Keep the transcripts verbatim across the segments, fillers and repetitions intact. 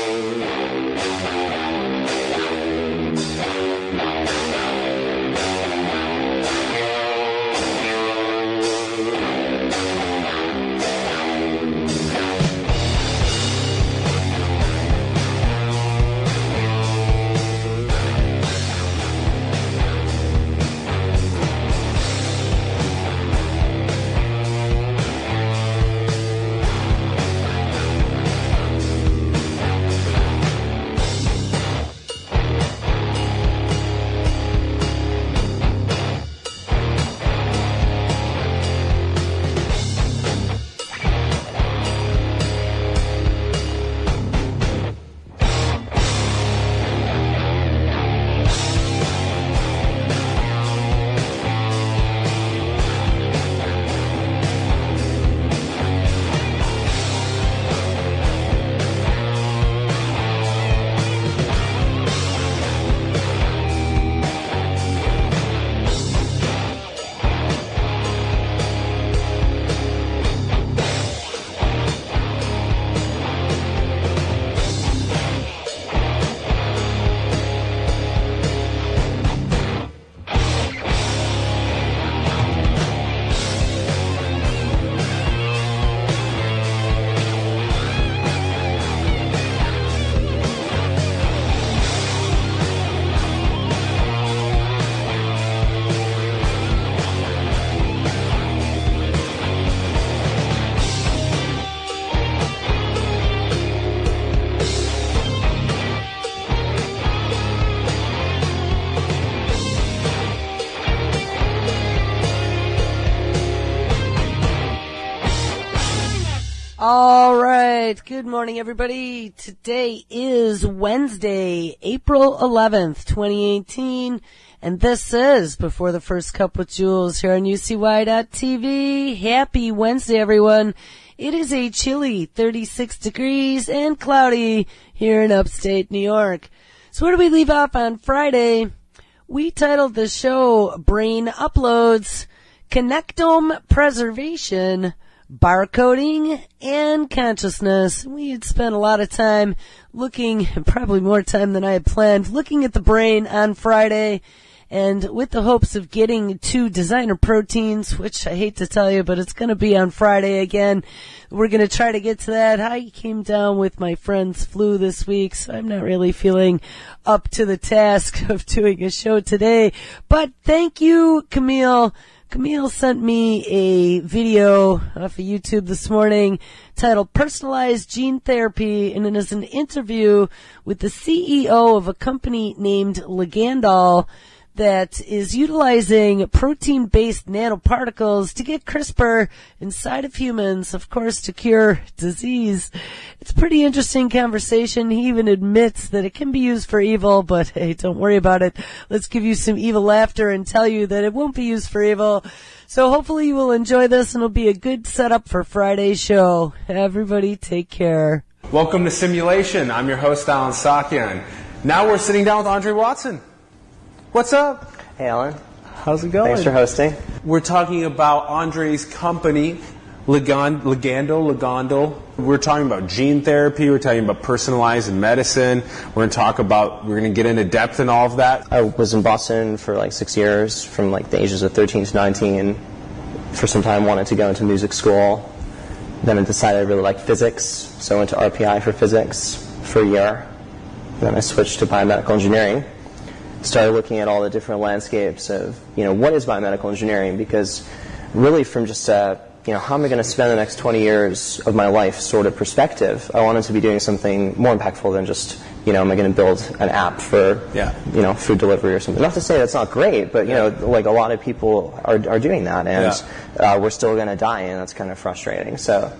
All right. Good morning, everybody. Today is Wednesday, April eleventh, twenty eighteen, and this is Before the First Cup with Jules here on U C Y dot T V. Happy Wednesday, everyone. It is a chilly thirty-six degrees and cloudy here in upstate New York. So where do we leave off on Friday? We titled the show Brain Uploads, Connectome Preservation, Barcoding, and Consciousness. We had spent a lot of time looking, probably more time than I had planned, looking at the brain on Friday, and with the hopes of getting to designer proteins, which I hate to tell you, but it's going to be on Friday again. We're going to try to get to that. I came down with my friend's flu this week, so I'm not really feeling up to the task of doing a show today. But thank you, Camille. Camille sent me a video off of YouTube this morning titled Personalized Gene Therapy, and it is an interview with the C E O of a company named Ligandol that is utilizing protein-based nanoparticles to get CRISPR inside of humans, of course, to cure disease. It's a pretty interesting conversation. He even admits that it can be used for evil, but hey, don't worry about it. Let's give you some evil laughter and tell you that it won't be used for evil. So hopefully you will enjoy this, and it'll be a good setup for Friday's show. Everybody take care. Welcome to Simulation. I'm your host, Alan Sakian. Now we're sitting down with Andre Watson. What's up? Hey, Alan. How's it going? Thanks for hosting. We're talking about Andre's company, Ligand, Ligando, Ligando. We're talking about gene therapy. We're talking about personalized medicine. We're going to talk about, we're going to get into depth in all of that. I was in Boston for like six years, from like the ages of thirteen to nineteen, and for some time wanted to go into music school. Then I decided I really liked physics, so I went to R P I for physics for a year. Then I switched to biomedical engineering. Started looking at all the different landscapes of, you know, what is biomedical engineering? Because really from just, uh, you know, how am I going to spend the next twenty years of my life sort of perspective, I wanted to be doing something more impactful than just, you know, am I going to build an app for, yeah. you know, food delivery or something. Not to say that's not great, but, you know, like a lot of people are, are doing that, and yeah. uh, we're still going to die, and that's kind of frustrating. So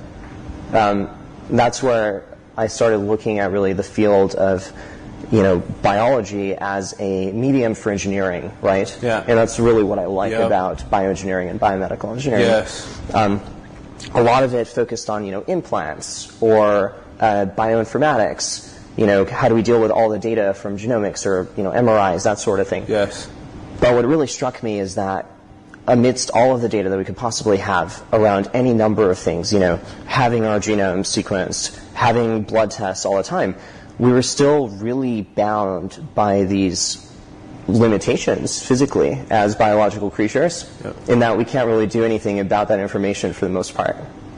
um, that's where I started looking at really the field of, you know, biology as a medium for engineering, right? Yeah. And that's really what I like yep. about bioengineering and biomedical engineering. Yes. Um, a lot of it focused on, you know, implants or uh, bioinformatics. You know, how do we deal with all the data from genomics or, you know, M R Is, that sort of thing. Yes. But what really struck me is that amidst all of the data that we could possibly have around any number of things, you know, having our genome sequenced, having blood tests all the time, we were still really bound by these limitations physically as biological creatures, yep. in that we can't really do anything about that information for the most part.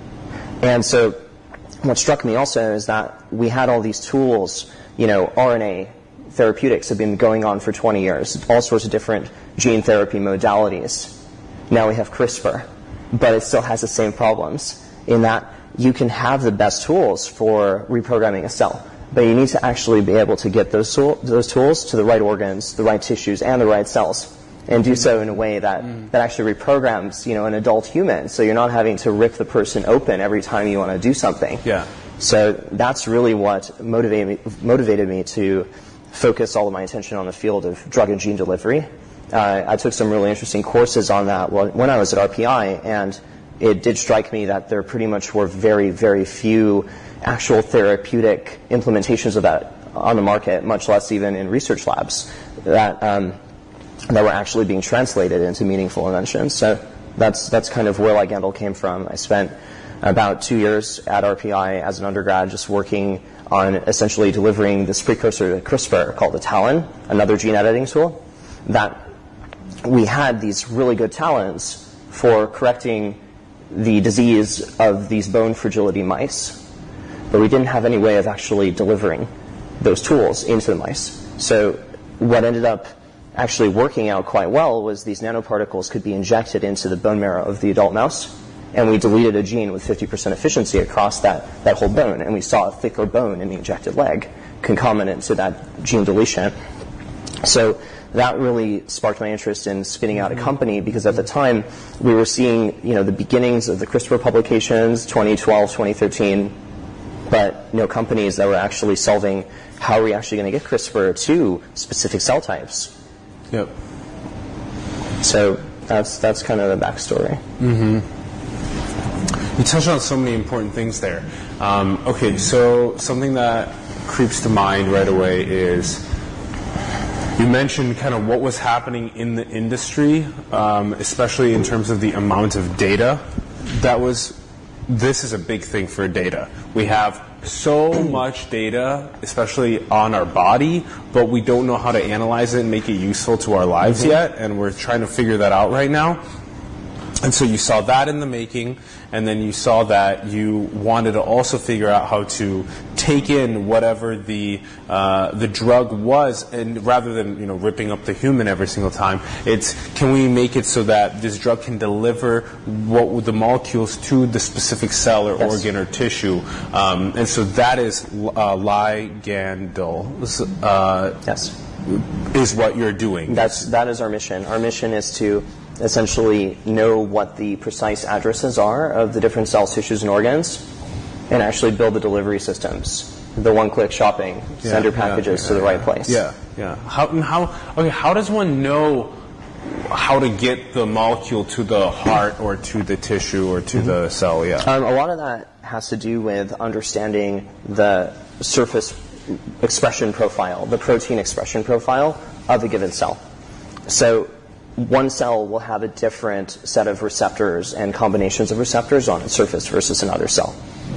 And so what struck me also is that we had all these tools, you know, R N A therapeutics have been going on for twenty years, all sorts of different gene therapy modalities. Now we have CRISPR, but it still has the same problems in that you can have the best tools for reprogramming a cell, but you need to actually be able to get those, tool, those tools to the right organs, the right tissues, and the right cells, and do so in a way that, mm. that actually reprograms, you know, an adult human, so you're not having to rip the person open every time you want to do something. Yeah. So that's really what motivated me, motivated me to focus all of my attention on the field of drug and gene delivery. Uh, I took some really interesting courses on that when I was at R P I, and it did strike me that there pretty much were very, very few actual therapeutic implementations of that on the market, much less even in research labs, that um, that were actually being translated into meaningful inventions. So that's that's kind of where Ligandle came from. I spent about two years at R P I as an undergrad just working on essentially delivering this precursor to CRISPR called the TALEN, another gene editing tool, that we had these really good talents for correcting the disease of these bone fragility mice, but we didn't have any way of actually delivering those tools into the mice. So what ended up actually working out quite well was these nanoparticles could be injected into the bone marrow of the adult mouse, and we deleted a gene with fifty percent efficiency across that, that whole bone, and we saw a thicker bone in the injected leg concomitant to that gene deletion. So that really sparked my interest in spinning out a company, because at the time we were seeing, you know, the beginnings of the CRISPR publications, twenty twelve, twenty thirteen, but, you know, companies that were actually solving how are we actually going to get CRISPR to specific cell types. Yep. So that's that's kind of the backstory. Mm-hmm. You touched on so many important things there. Um, okay, so something that creeps to mind right away is you mentioned kind of what was happening in the industry, um, especially in terms of the amount of data that was. This is a big thing for data. We have so much data, especially on our body, but we don't know how to analyze it and make it useful to our lives mm-hmm. yet, and we're trying to figure that out right now. And so you saw that in the making, and then you saw that you wanted to also figure out how to take in whatever the uh, the drug was, and rather than you know ripping up the human every single time, it's can we make it so that this drug can deliver what the molecules to the specific cell or yes. organ or tissue, um, and so that is uh, Ligandle. Uh, yes, is what you're doing. That's that is our mission. Our mission is to essentially know what the precise addresses are of the different cells, tissues, and organs, and actually build the delivery systems, the one-click shopping, yeah, send your packages yeah, yeah, to the right place. Yeah, yeah. How, how, okay, how does one know how to get the molecule to the heart or to the tissue or to mm-hmm. the cell? Yeah. Um, a lot of that has to do with understanding the surface expression profile, the protein expression profile of a given cell. So one cell will have a different set of receptors and combinations of receptors on its surface versus another cell.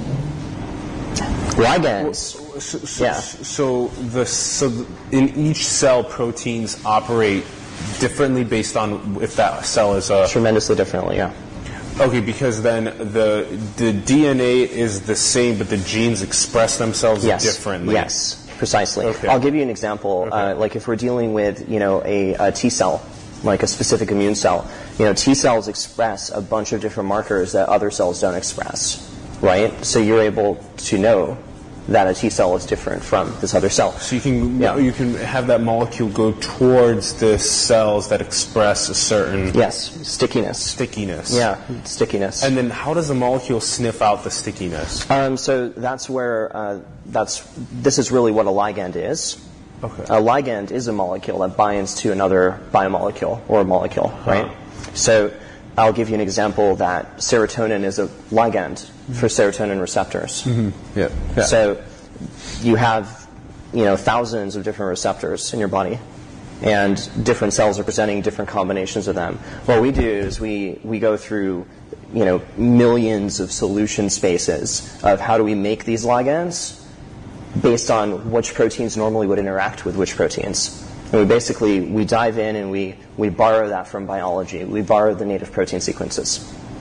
Ligands. Well, so, so, yeah. So the so in each cell, proteins operate differently based on if that cell is a tremendously differently. Yeah. Okay, because then the the D N A is the same, but the genes express themselves yes. differently. Yes, precisely. Okay. I'll give you an example. Okay. Uh, like if we're dealing with you know a, a T cell, like a specific immune cell. You know, T cells express a bunch of different markers that other cells don't express, right? So you're able to know that a T cell is different from this other cell. So you can yeah. you can have that molecule go towards the cells that express a certain yes stickiness. Stickiness. Yeah, stickiness. And then how does the molecule sniff out the stickiness? Um, so that's where uh, that's this is really what a ligand is. Okay. A ligand is a molecule that binds to another biomolecule or a molecule, right? Uh-huh. So I'll give you an example that serotonin is a ligand mm-hmm. for serotonin receptors. Mm-hmm. Yeah. yeah. So you have, you know, thousands of different receptors in your body, and different cells are presenting different combinations of them. What we do is we, we go through, you know, millions of solution spaces of how do we make these ligands based on which proteins normally would interact with which proteins. And we basically, we dive in and we, we borrow that from biology. We borrow the native protein sequences.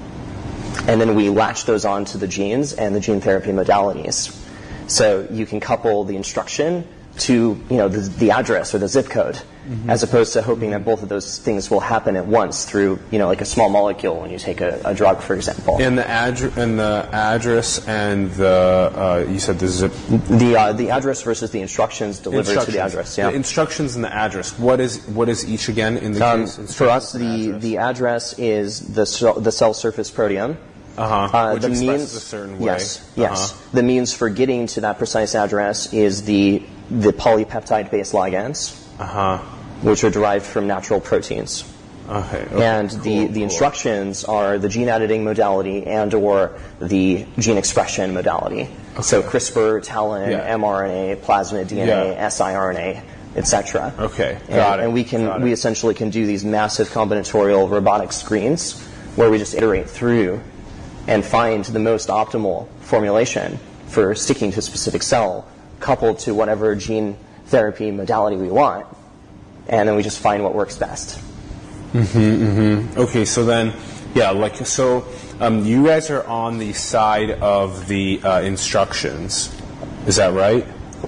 And then we latch those onto the genes and the gene therapy modalities. So you can couple the instruction to, you know, the, the address or the zip code, mm-hmm. as opposed to hoping that both of those things will happen at once through, you know, like a small molecule when you take a, a drug, for example. And the, addr- and the address and the, uh, you said the zip... The, uh, the address versus the instructions delivered instructions. to the address, yeah. The instructions and the address, what is what is each again in the um, case? For us, the, the address is the, cell, the cell surface proteome. Uh-huh. Uh, Which the expresses means, a certain way. Yes, uh-huh. yes. The means for getting to that precise address is the the polypeptide-based ligands, uh-huh. which are derived from natural proteins. Okay. okay. And cool, the, the cool. instructions are the gene editing modality and or the gene expression modality. Okay. So CRISPR, TALEN, yeah. mRNA, plasmid D N A, yeah. siRNA, et cetera. Okay, and, got it. And we can got we it. essentially can do these massive combinatorial robotic screens where we just iterate through and find the most optimal formulation for sticking to a specific cell, coupled to whatever gene therapy modality we want, and then we just find what works best. Mm-hmm, mm-hmm. Okay, so then, yeah, like, so um, you guys are on the side of the uh, instructions. Is that right?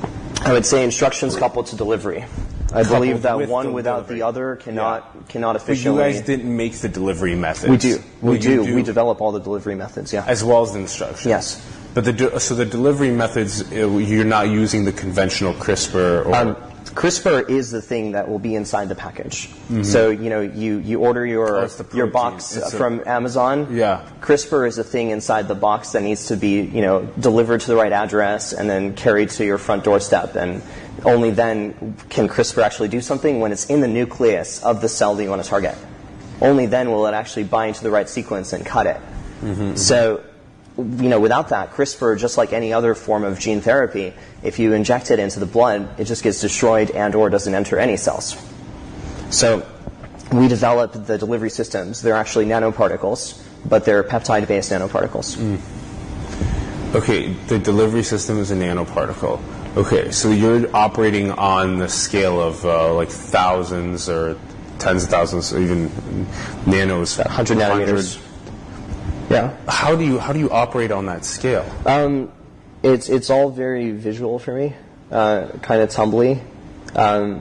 I would say instructions coupled to delivery. I Coupled believe that with one the without delivery. the other cannot Yeah. cannot But efficiently. you guys didn't make the delivery methods. We do. We Well, do. you do. We develop all the delivery methods. Yeah. As well as the instructions. Yes. But the de- so the delivery methods, uh, you're not using the conventional CRISPR or. Um, CRISPR is the thing that will be inside the package. Mm-hmm. So you know, you, you order your Oh, it's the your protein. box It's a- from Amazon. Yeah. CRISPR is the thing inside the box that needs to be you know delivered to the right address and then carried to your front doorstep. And only then can CRISPR actually do something when it's in the nucleus of the cell that you want to target. Only then will it actually bind to the right sequence and cut it. Mm-hmm. So. You know, without that, CRISPR, just like any other form of gene therapy, if you inject it into the blood, it just gets destroyed and or doesn't enter any cells. So we developed the delivery systems. They're actually nanoparticles, but they're peptide-based nanoparticles. Mm. Okay, the delivery system is a nanoparticle. Okay, so you're operating on the scale of uh, like thousands or tens of thousands, or even nanos. one hundred nanometers. Yeah. How do you how do you operate on that scale? Um, it's it's all very visual for me, uh, kind of tumbly. Um,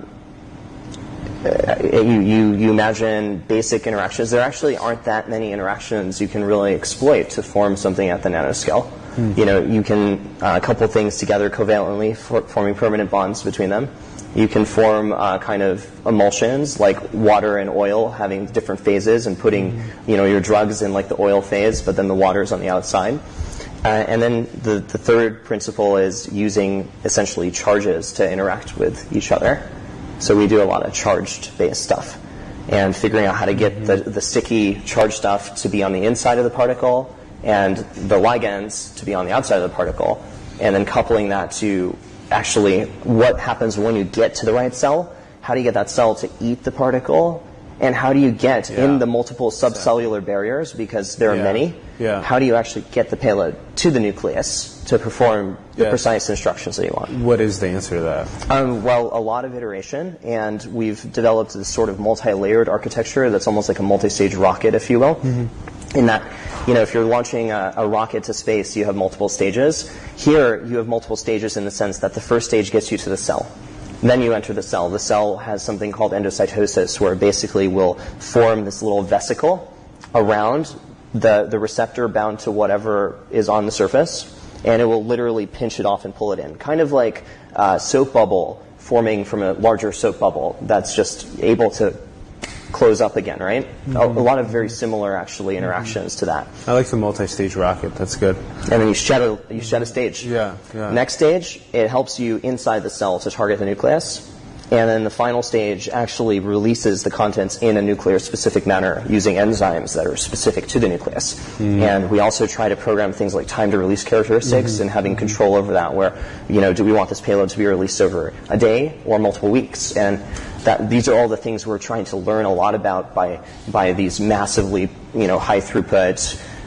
uh, you, you you imagine basic interactions. There actually aren't that many interactions you can really exploit to form something at the nanoscale. Mm. You know, you can uh, couple things together covalently, for, forming permanent bonds between them. You can form uh, kind of emulsions like water and oil having different phases and putting, mm-hmm. you know, your drugs in like the oil phase, but then the water's on the outside. Uh, and then the, the third principle is using essentially charges to interact with each other. So we do a lot of charged-based stuff and figuring out how to get mm-hmm. the, the sticky charged stuff to be on the inside of the particle and the ligands to be on the outside of the particle, and then coupling that to actually what happens when you get to the right cell, how do you get that cell to eat the particle, and how do you get yeah. in the multiple subcellular barriers, because there are yeah. many, yeah. how do you actually get the payload to the nucleus to perform the yeah. precise instructions that you want? What is the answer to that? Um, well, a lot of iteration, and we've developed this sort of multi-layered architecture that's almost like a multi-stage rocket, if you will. Mm-hmm. In that, you know, if you're launching a, a rocket to space, you have multiple stages. Here, you have multiple stages in the sense that the first stage gets you to the cell. Then you enter the cell. The cell has something called endocytosis, where it basically will form this little vesicle around the, the receptor bound to whatever is on the surface, and it will literally pinch it off and pull it in. Kind of like a soap bubble forming from a larger soap bubble that's just able to close up again, right? Mm-hmm. A, a lot of very similar, actually, interactions mm-hmm. to that. I like the multi-stage rocket. That's good. And then you shed a, you shed a stage. Yeah, yeah. Next stage, it helps you inside the cell to target the nucleus. And then the final stage actually releases the contents in a nuclear-specific manner using enzymes that are specific to the nucleus. Mm-hmm. And we also try to program things like time-to-release characteristics mm-hmm. and having mm-hmm. control over that, where, you know, do we want this payload to be released over a day or multiple weeks? And that these are all the things we're trying to learn a lot about by by these massively, you know, high-throughput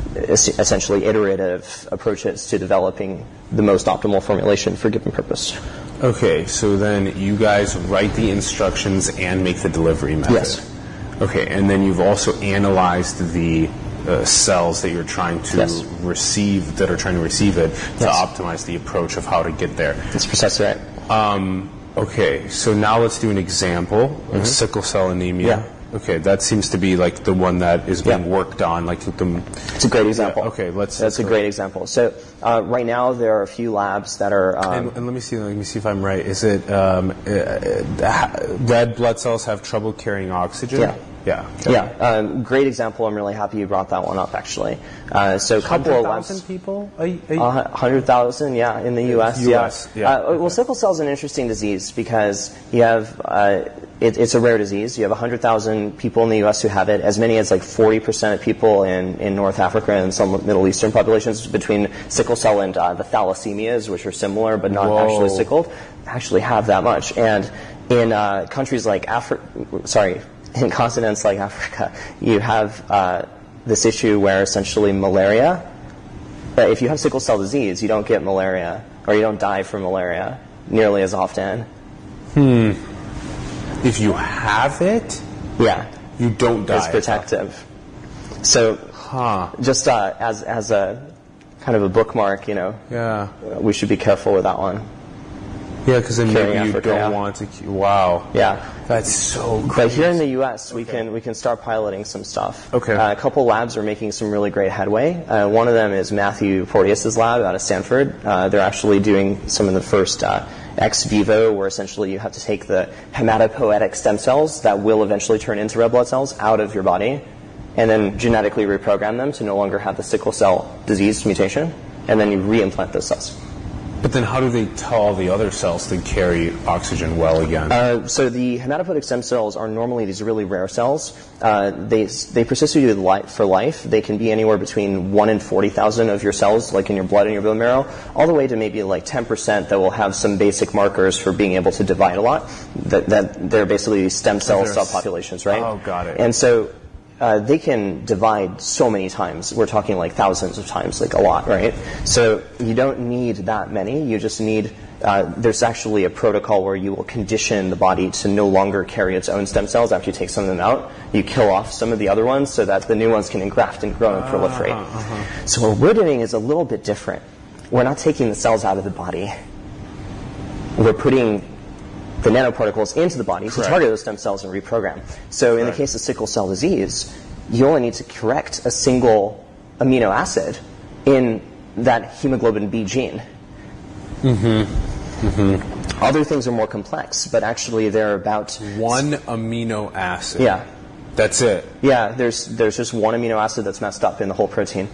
es- essentially iterative approaches to developing the most optimal formulation for a given purpose. Okay, so then you guys write the instructions and make the delivery method. Yes. Okay, and then you've also analyzed the uh, cells that you're trying to Yes. receive, that are trying to receive it, to Yes. optimize the approach of how to get there. That's precisely right. Um, okay, so now let's do an example of sickle cell anemia. Yeah. Okay, that seems to be like the one that is being Yeah. worked on, like the. It's a great example. Yeah, okay, let's- That's a great example. So uh, right now there are a few labs that are. Um, And, and let me see. Let me see if I'm right. Is it um, uh, uh, red blood cells have trouble carrying oxygen? Yeah. Yeah. Okay. Yeah, um, great example. I'm really happy you brought that one up, actually. Uh, so a couple of one hundred labs. thousand people? A, a, Uh, one hundred thousand, yeah, in the U S. U S, yeah. Uh, well, sickle cell is an interesting disease because you have, uh, it, it's a rare disease. You have one hundred thousand people in the U S who have it, as many as like forty percent of people in, in North Africa and some Middle Eastern populations between sickle cell and uh, the thalassemias, which are similar but not Whoa. actually sickled, actually have that much. And in uh, countries like Africa, sorry, in continents like Africa, you have uh, this issue where essentially malaria, but if you have sickle cell disease, you don't get malaria, or you don't die from malaria nearly as often. Hmm. If you have it, Yeah, you don't die. it's protective. So, Huh. just uh, as as a kind of a bookmark, you know, Yeah. we should be careful with that one. Yeah, because then Carrying maybe you Africa, don't yeah. want to. ke- Wow. Yeah. That's so But crazy. here in the U S, we can we can start piloting some stuff. Okay. Uh, a couple labs are making some really great headway. Uh, one of them is Matthew Porteus's lab out of Stanford. Uh, they're actually doing some of the first uh, ex vivo, where essentially you have to take the hematopoietic stem cells that will eventually turn into red blood cells out of your body, and then genetically reprogram them to no longer have the sickle cell disease mutation, and then you reimplant those cells. But then how do they tell the other cells to carry oxygen well again? Uh, so the hematopoietic stem cells are normally these really rare cells. Uh, they they persist with you li- for life. They can be anywhere between one and forty thousand of your cells, like in your blood and your bone marrow, all the way to maybe like ten percent that will have some basic markers for being able to divide a lot. That that they're basically stem cell They're- subpopulations, right? Oh, got it. And so. Uh, they can divide so many times. We're talking like thousands of times, like a lot, right? So you don't need that many. You just need, uh, there's actually a protocol where you will condition the body to no longer carry its own stem cells after you take some of them out. You kill off some of the other ones so that the new ones can engraft and grow and proliferate. Uh-huh, uh-huh. So what we're doing is a little bit different. We're not taking the cells out of the body. We're putting the nanoparticles into the body Correct. to target those stem cells and reprogram. So in the Correct. case of sickle cell disease, you only need to correct a single amino acid in that hemoglobin B gene. Mm-hmm. Mm-hmm. Other things are more complex, but actually they're about One amino acid. yeah, That's it. yeah. There's there's just one amino acid that's messed up in the whole protein.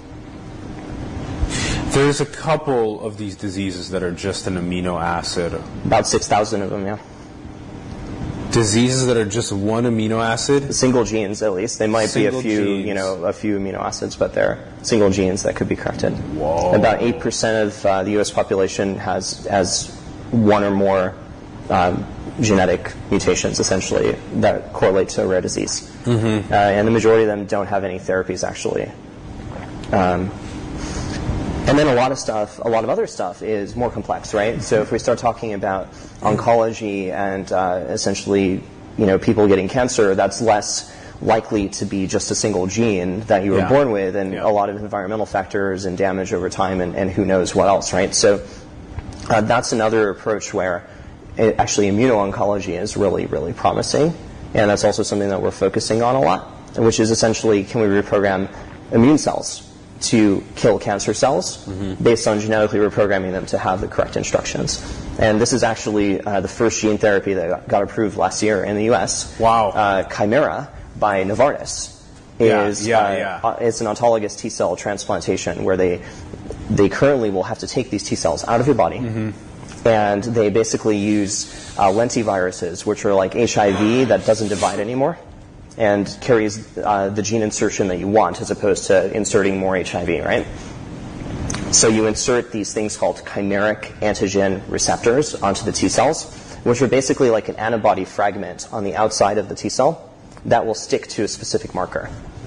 There's a couple of these diseases that are just an amino acid. About six thousand of them, yeah. Diseases that are just one amino acid? Single genes, at least. They might Single be a few, genes. you know, a few amino acids, but they're single genes that could be corrected. Whoa. About eight percent of uh, the U S population has has one or more um, genetic mutations, essentially, that correlate to a rare disease. Mm-hmm. Uh, and the majority of them don't have any therapies, actually. Um, And then a lot of stuff, a lot of other stuff is more complex, right? So if we start talking about oncology and uh, essentially, you know, people getting cancer, that's less likely to be just a single gene that you were Yeah. born with, and Yeah. a lot of environmental factors and damage over time, and, and who knows what else, right? So uh, that's another approach where it, actually immuno-oncology is really, really promising, and that's also something that we're focusing on a lot, which is essentially, can we reprogram immune cells to kill cancer cells mm-hmm. based on genetically reprogramming them to have the correct instructions. And this is actually uh, the first gene therapy that got, got approved last year in the U S. Wow. Uh, Chimera by Novartis Yeah, is yeah, uh, yeah. uh, it's an autologous T cell transplantation where they they currently will have to take these T cells out of your body. Mm-hmm. And they basically use uh, lentiviruses, which are like H I V that doesn't divide anymore, and carries uh, the gene insertion that you want as opposed to inserting more H I V, right? So you insert these things called chimeric antigen receptors onto the T cells, which are basically like an antibody fragment on the outside of the T cell that will stick to a specific marker.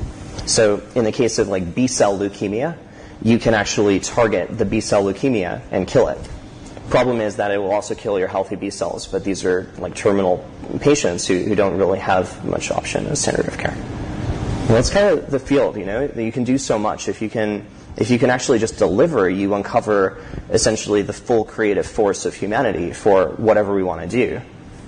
So in the case of like B-cell leukemia, you can actually target the B-cell leukemia and kill it. Problem is that it will also kill your healthy B cells, but these are like terminal patients who, who don't really have much option as standard of care. Well, that's kind of the field, you know. You can do so much. If you can, if you can actually just deliver, you uncover essentially the full creative force of humanity for whatever we want to do.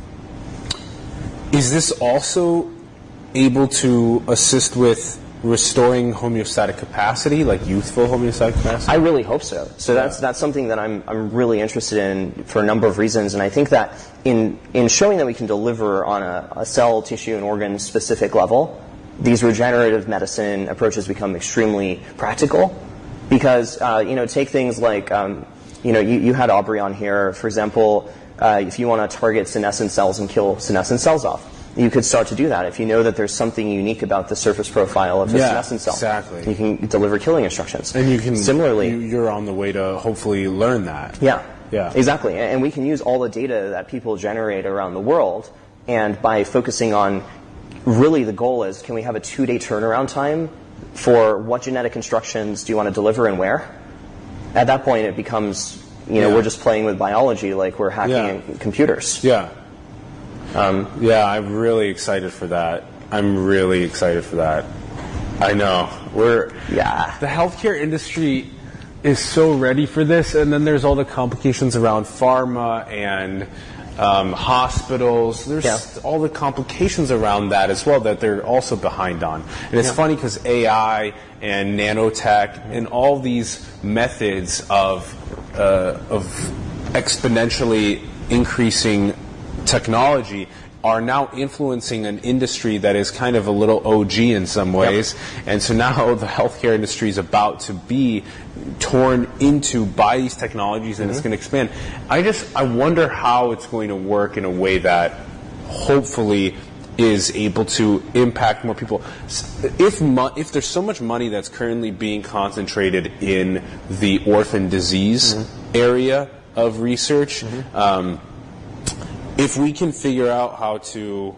Is this also able to assist with restoring homeostatic capacity, like youthful homeostatic capacity? I really hope so. So yeah. that's that's something that I'm I'm really interested in for a number of reasons, and I think that in in showing that we can deliver on a, a cell, tissue, and organ specific level, these regenerative medicine approaches become extremely practical. Because uh, you know, take things like um, you know, you, you had Aubrey on here, for example. Uh, if you want to target senescent cells and kill senescent cells off, you could start to do that. If you know that there's something unique about the surface profile of the yeah, senescent cell, exactly. you can deliver killing instructions. And you can similarly, you, you're on the way to hopefully learn that. Yeah, yeah, exactly. And we can use all the data that people generate around the world, and by focusing on, really the goal is, can we have a two-day turnaround time for what genetic instructions do you want to deliver and where? At that point, it becomes, you know, yeah. we're just playing with biology like we're hacking yeah. computers. Yeah. Um, yeah, I'm really excited for that. I'm really excited for that. I know. We're yeah. The healthcare industry is so ready for this, and then there's all the complications around pharma and um, hospitals. There's yeah. all the complications around that as well that they're also behind on. And it's yeah. funny because A I and nanotech and all these methods of uh, of exponentially increasing technology are now influencing an industry that is kind of a little O G in some ways. Yep. And so now the healthcare industry is about to be torn into by these technologies, and mm-hmm. it's going to expand. I just, I wonder how it's going to work in a way that hopefully is able to impact more people. If mo- if there's so much money that's currently being concentrated in the orphan disease mm-hmm. area of research, mm-hmm. um, if we can figure out how to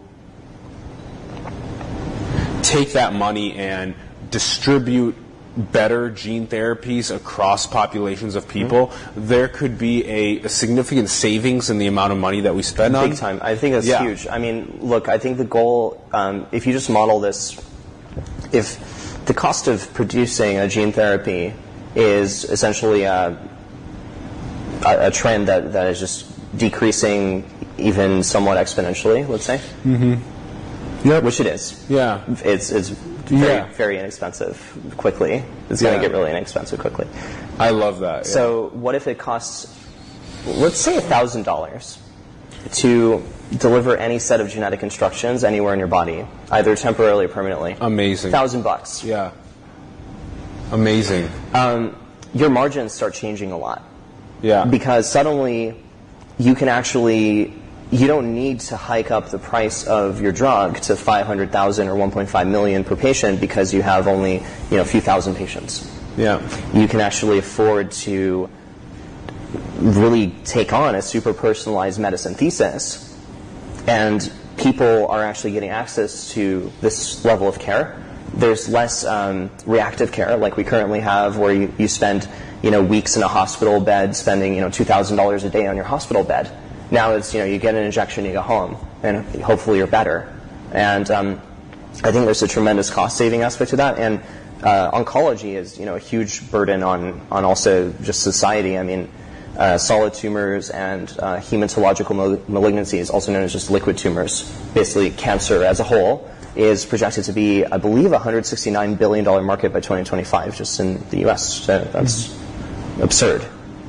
take that money and distribute better gene therapies across populations of people, mm-hmm. there could be a, a significant savings in the amount of money that we spend Big on. Big time. I think that's yeah. huge. I mean, look, I think the goal, um, if you just model this, if the cost of producing a gene therapy is essentially a, a, a trend that, that is just decreasing even somewhat exponentially, let's say. Mm-hmm. Yep. Which it is. Yeah. It's it's very, yeah. very inexpensive quickly. It's yeah. going to get really inexpensive quickly. I love that. Yeah. So what if it costs, let's say one thousand dollars to deliver any set of genetic instructions anywhere in your body, either temporarily or permanently? Amazing. Thousand bucks. Yeah. Amazing. Um, your margins start changing a lot. Yeah. Because suddenly you can actually, you don't need to hike up the price of your drug to five hundred thousand or one point five million per patient because you have only, you know, a few thousand patients. Yeah. You can actually afford to really take on a super personalized medicine thesis, and people are actually getting access to this level of care. There's less um, reactive care like we currently have, where you, you spend, you know, weeks in a hospital bed, spending, you know, two thousand dollars a day on your hospital bed. Now it's, you know, you get an injection, you go home, and hopefully you're better. And um, I think there's a tremendous cost-saving aspect to that. And uh, oncology is, you know, a huge burden on on also just society. I mean, uh, solid tumors and uh, hematological mal- malignancies, also known as just liquid tumors, basically cancer as a whole, is projected to be, I believe, a one hundred sixty-nine billion dollars market by twenty twenty-five, just in the U S. So that's mm-hmm. absurd.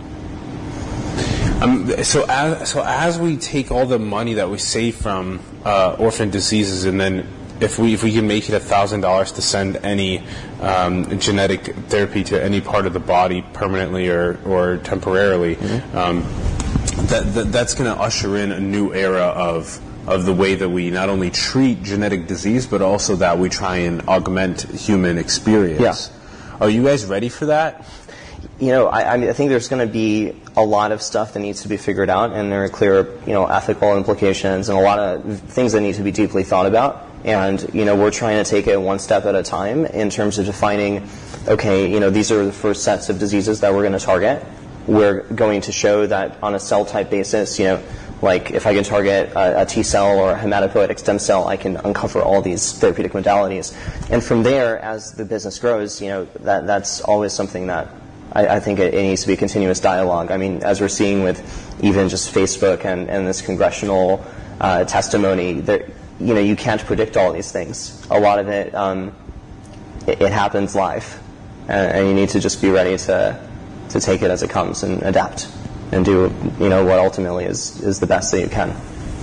Um, so as so as we take all the money that we save from uh, orphan diseases, and then if we if we can make it a thousand dollars to send any um, genetic therapy to any part of the body permanently or or temporarily, mm-hmm. um, that, that that's going to usher in a new era of of the way that we not only treat genetic disease, but also that we try and augment human experience. Yeah. Are you guys ready for that? You know, I, I, mean, I think there's going to be a lot of stuff that needs to be figured out, and there are clear, you know, ethical implications and a lot of things that need to be deeply thought about. And, you know, we're trying to take it one step at a time in terms of defining, okay, you know, these are the first sets of diseases that we're going to target. We're going to show that on a cell type basis, you know, like if I can target a, a T cell or a hematopoietic stem cell, I can uncover all these therapeutic modalities. And from there, as the business grows, you know, that that's always something that I, I think it, it needs to be a continuous dialogue. I mean, as we're seeing with even just Facebook and, and this congressional uh, testimony, there, you know, you can't predict all these things. A lot of it, um, it, it happens live, and, and you need to just be ready to to take it as it comes and adapt and do, you know, what ultimately is is the best that you can.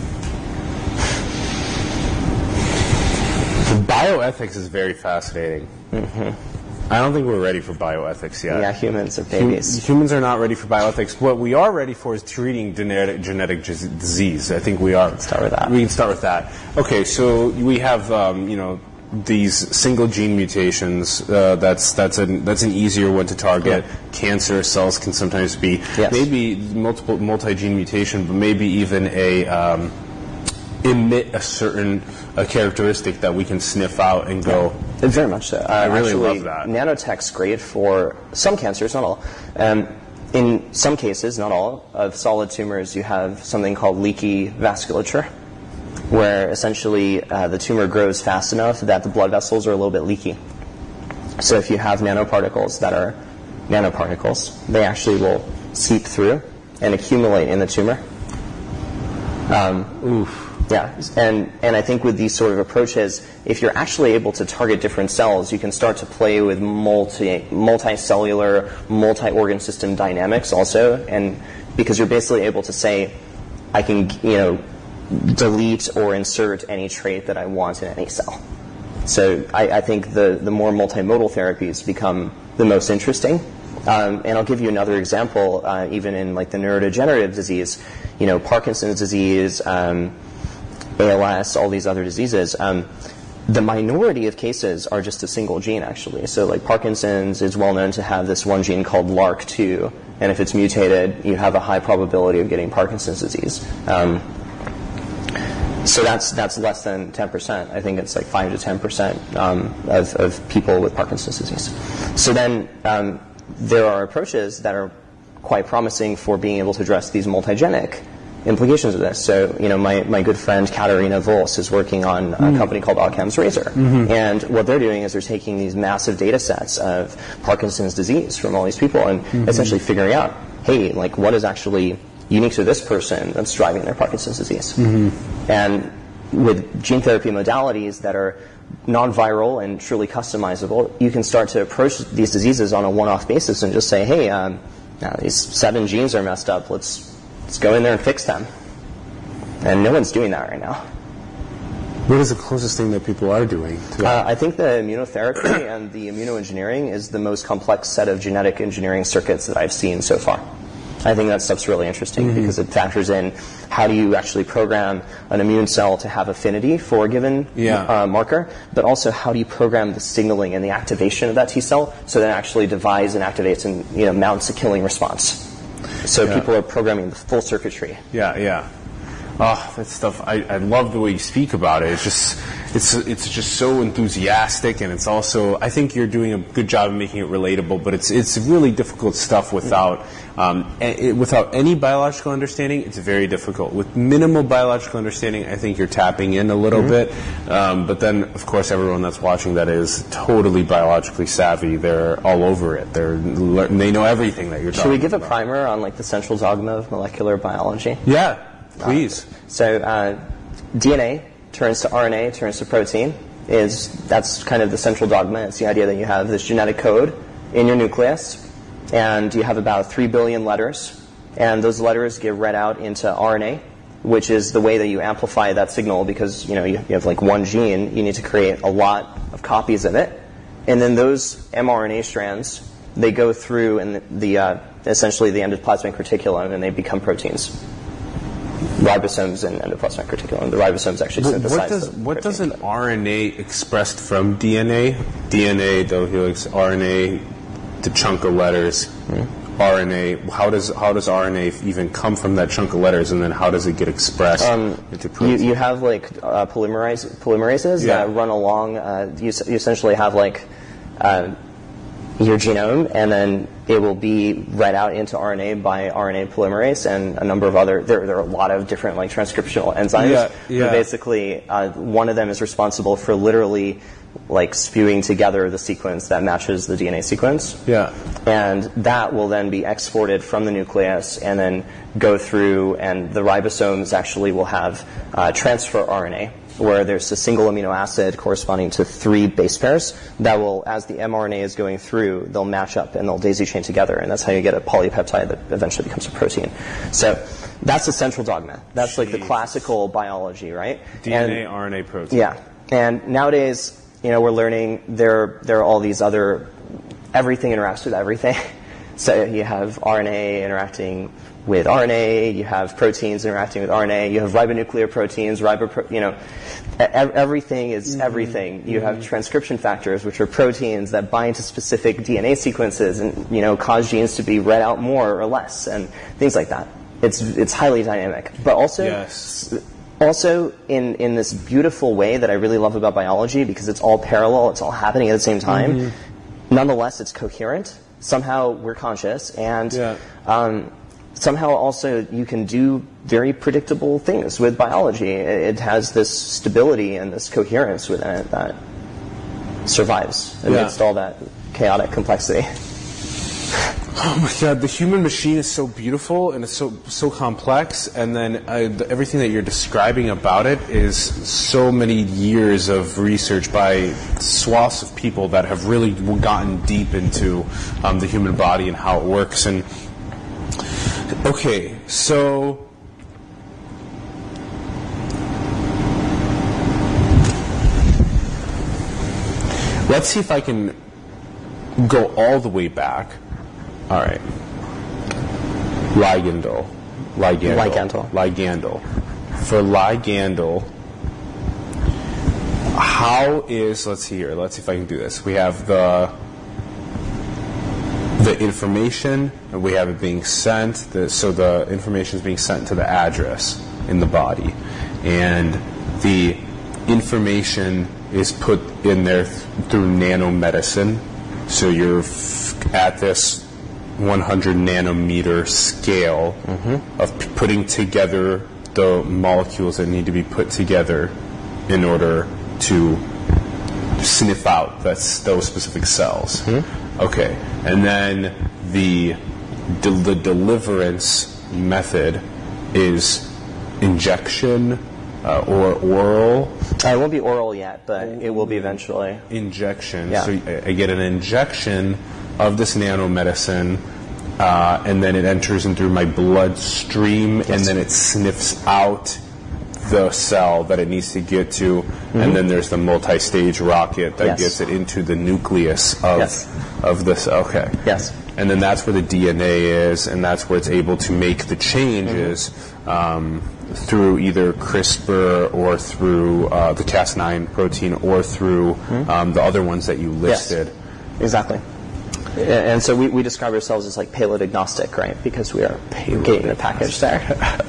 Bioethics is very fascinating. Mm-hmm. I don't think we're ready for bioethics yet. Yeah, humans are babies. Hum- humans are not ready for bioethics. What we are ready for is treating genetic genetic j- disease. I think we are. Let's start with that. We can start with that. Okay, so we have, um, you know, these single gene mutations. Uh, that's that's an that's an easier one to target. Yeah. Cancer cells can sometimes be yes. maybe multiple multi-gene mutation, but maybe even a um, emit a certain a characteristic that we can sniff out and go. Yeah. Very much so. Uh, I really actually, love that. Nanotech's great for some cancers, not all. Um, in some cases, not all, of solid tumors, you have something called leaky vasculature, where essentially uh, the tumor grows fast enough that the blood vessels are a little bit leaky. So if you have nanoparticles that are nanoparticles, they actually will seep through and accumulate in the tumor. Um, Oof. Yeah, and, and I think with these sort of approaches, if you're actually able to target different cells, you can start to play with multi, multicellular, multi-organ system dynamics also, and because you're basically able to say, I can, you know, delete or insert any trait that I want in any cell. So I, I think the, the more multimodal therapies become the most interesting. Um, and I'll give you another example, uh, even in like the neurodegenerative disease, you know, Parkinson's disease, um, A L S, all these other diseases. Um, the minority of cases are just a single gene, actually. So like Parkinson's is well known to have this one gene called L A R C two, and if it's mutated, you have a high probability of getting Parkinson's disease. Um, So that's that's less than ten percent. I think it's like five to ten percent um, of, of people with Parkinson's disease. So then um, there are approaches that are quite promising for being able to address these multigenic implications of this. So, you know, my, my good friend Katarina Vols is working on a mm. company called Occam's Razor. Mm-hmm. And what they're doing is they're taking these massive data sets of Parkinson's disease from all these people and mm-hmm. essentially figuring out, hey, like what is actually unique to this person that's driving their Parkinson's disease. Mm-hmm. And with gene therapy modalities that are non-viral and truly customizable, you can start to approach these diseases on a one-off basis and just say, hey, um, now these seven genes are messed up. Let's let's go in there and fix them. And no one's doing that right now. What is the closest thing that people are doing to that? Uh, I think the immunotherapy and the immunoengineering is the most complex set of genetic engineering circuits that I've seen so far. I think that stuff's really interesting mm-hmm. because it factors in how do you actually program an immune cell to have affinity for a given yeah. uh, marker, but also how do you program the signaling and the activation of that T cell so that it actually divides and activates and you know mounts a killing response. So yeah. people are programming the full circuitry. Yeah, yeah. Oh, that stuff, I, I love the way you speak about it. It's just, it's it's just so enthusiastic, and it's also, I think you're doing a good job of making it relatable, but it's it's really difficult stuff without, um, it, without any biological understanding. It's very difficult. With minimal biological understanding, I think you're tapping in a little mm-hmm. bit, um, but then, of course, everyone that's watching that is totally biologically savvy. They're all over it. They're, they know everything that you're talking about. Should we give a primer on like the central dogma of molecular biology? Yeah. Please. Uh, so uh, D N A turns to R N A, turns to protein. Is that's kind of the central dogma. It's the idea that you have this genetic code in your nucleus, and you have about three billion letters, and those letters get read out into R N A, which is the way that you amplify that signal because you know you, you have like one gene. You need to create a lot of copies of it, and then those mRNA strands they go through and the, the uh, essentially the endoplasmic reticulum, and they become proteins. Ribosomes and endoplasmic reticulum. The ribosomes actually but synthesize what does, the what does an protein. R N A expressed from D N A? D N A, double helix, R N A, the chunk of letters. Mm-hmm. R N A? How does how does R N A even come from that chunk of letters, and then how does it get expressed um, into protein? You, you have like uh, polymerase, polymerases yeah. that run along. Uh, you, you essentially have like uh, your genome, and then it will be read out into R N A by R N A polymerase and a number of other. There, there are a lot of different like transcriptional enzymes. Yeah, yeah. But basically, uh, one of them is responsible for literally like spewing together the sequence that matches the D N A sequence. Yeah. And that will then be exported from the nucleus and then go through, and the ribosomes actually will have uh, transfer R N A, where there's a single amino acid corresponding to three base pairs that will, as the mRNA is going through, they'll match up and they'll daisy chain together, and that's how you get a polypeptide that eventually becomes a protein. So that's the central dogma. That's Jeez. like the classical biology, right? D N A, and, R N A, protein. Yeah. And nowadays, you know, we're learning there, there are all these other, everything interacts with everything. So you have R N A interacting with R N A, you have proteins interacting with R N A, you have ribonuclear proteins, ribo, you know, everything is mm-hmm. everything. You mm-hmm. have transcription factors, which are proteins that bind to specific D N A sequences and, you know, cause genes to be read out more or less and things like that. It's, it's highly dynamic. But also, yes. also in, in this beautiful way that I really love about biology, because it's all parallel, it's all happening at the same time, mm-hmm. nonetheless it's coherent. Somehow we're conscious, and yeah. um, somehow also you can do very predictable things with biology. It, it has this stability and this coherence within it that survives amidst yeah. all that chaotic complexity. Oh my God, the human machine is so beautiful and it's so so complex, and then uh, the, everything that you're describing about it is so many years of research by swaths of people that have really gotten deep into um, the human body and how it works. And okay, so let's see if I can go all the way back. All right. Ligandal. Ligandal. Ligandal. Ligandal. For ligandal, how is, let's see here, let's see if I can do this. We have the the information, and we have it being sent, the, so the information is being sent to the address in the body. And the information is put in there th- through nanomedicine. So you're f- at this one hundred nanometer scale mm-hmm. of p- putting together the molecules that need to be put together in order to sniff out that's those specific cells. Mm-hmm. Okay, and then the de- the deliverance method is injection uh, or oral. Uh, it won't be oral yet, but it will be eventually. Injection. Yeah. So I, I get an injection of this nanomedicine, uh, and then it enters in through my bloodstream, yes. and then it sniffs out the cell that it needs to get to, mm-hmm. and then there's the multi-stage rocket that yes. gets it into the nucleus of yes. of this. Okay. Yes. And then that's where the D N A is, and that's where it's able to make the changes mm-hmm. um, through either CRISPR or through uh, the Cas nine protein or through mm-hmm. um, the other ones that you listed. Yes. Exactly. And so we, we describe ourselves as like payload agnostic, right? Because we are getting the package there.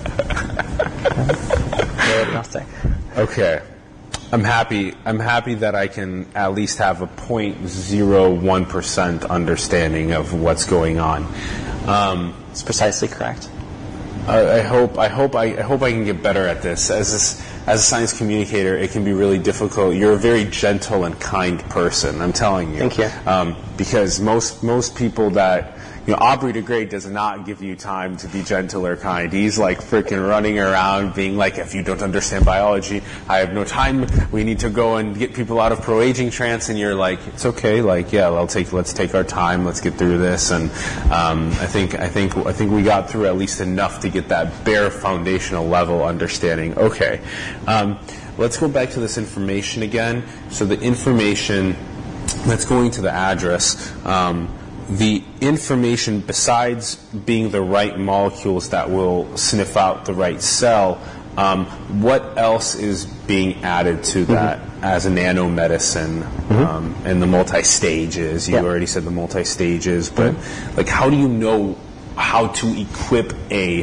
Payload agnostic. Okay. I'm happy. I'm happy that I can at least have a zero point zero one percent understanding of what's going on. Um, it's precisely correct. I, I hope. I hope. I, I hope I can get better at this. As this, as a science communicator, it can be really difficult. You're a very gentle and kind person. I'm telling you. Thank you. Um, because most most people that. You know, Aubrey de Grey does not give you time to be gentle or kind. He's like freaking running around being like, if you don't understand biology, I have no time. We need to go and get people out of pro-aging trance. And you're like, it's okay. Like, yeah, I'll take, let's take our time. Let's get through this. And um, I think, I think, I think we got through at least enough to get that bare foundational level understanding. Okay, um, let's go back to this information again. So the information that's going to the address. Um, The information, besides being the right molecules that will sniff out the right cell, Um, what else is being added to that mm-hmm. as a nanomedicine mm-hmm. um, and the multi-stages? You yeah. already said the multi-stages, but mm-hmm. like, how do you know how to equip a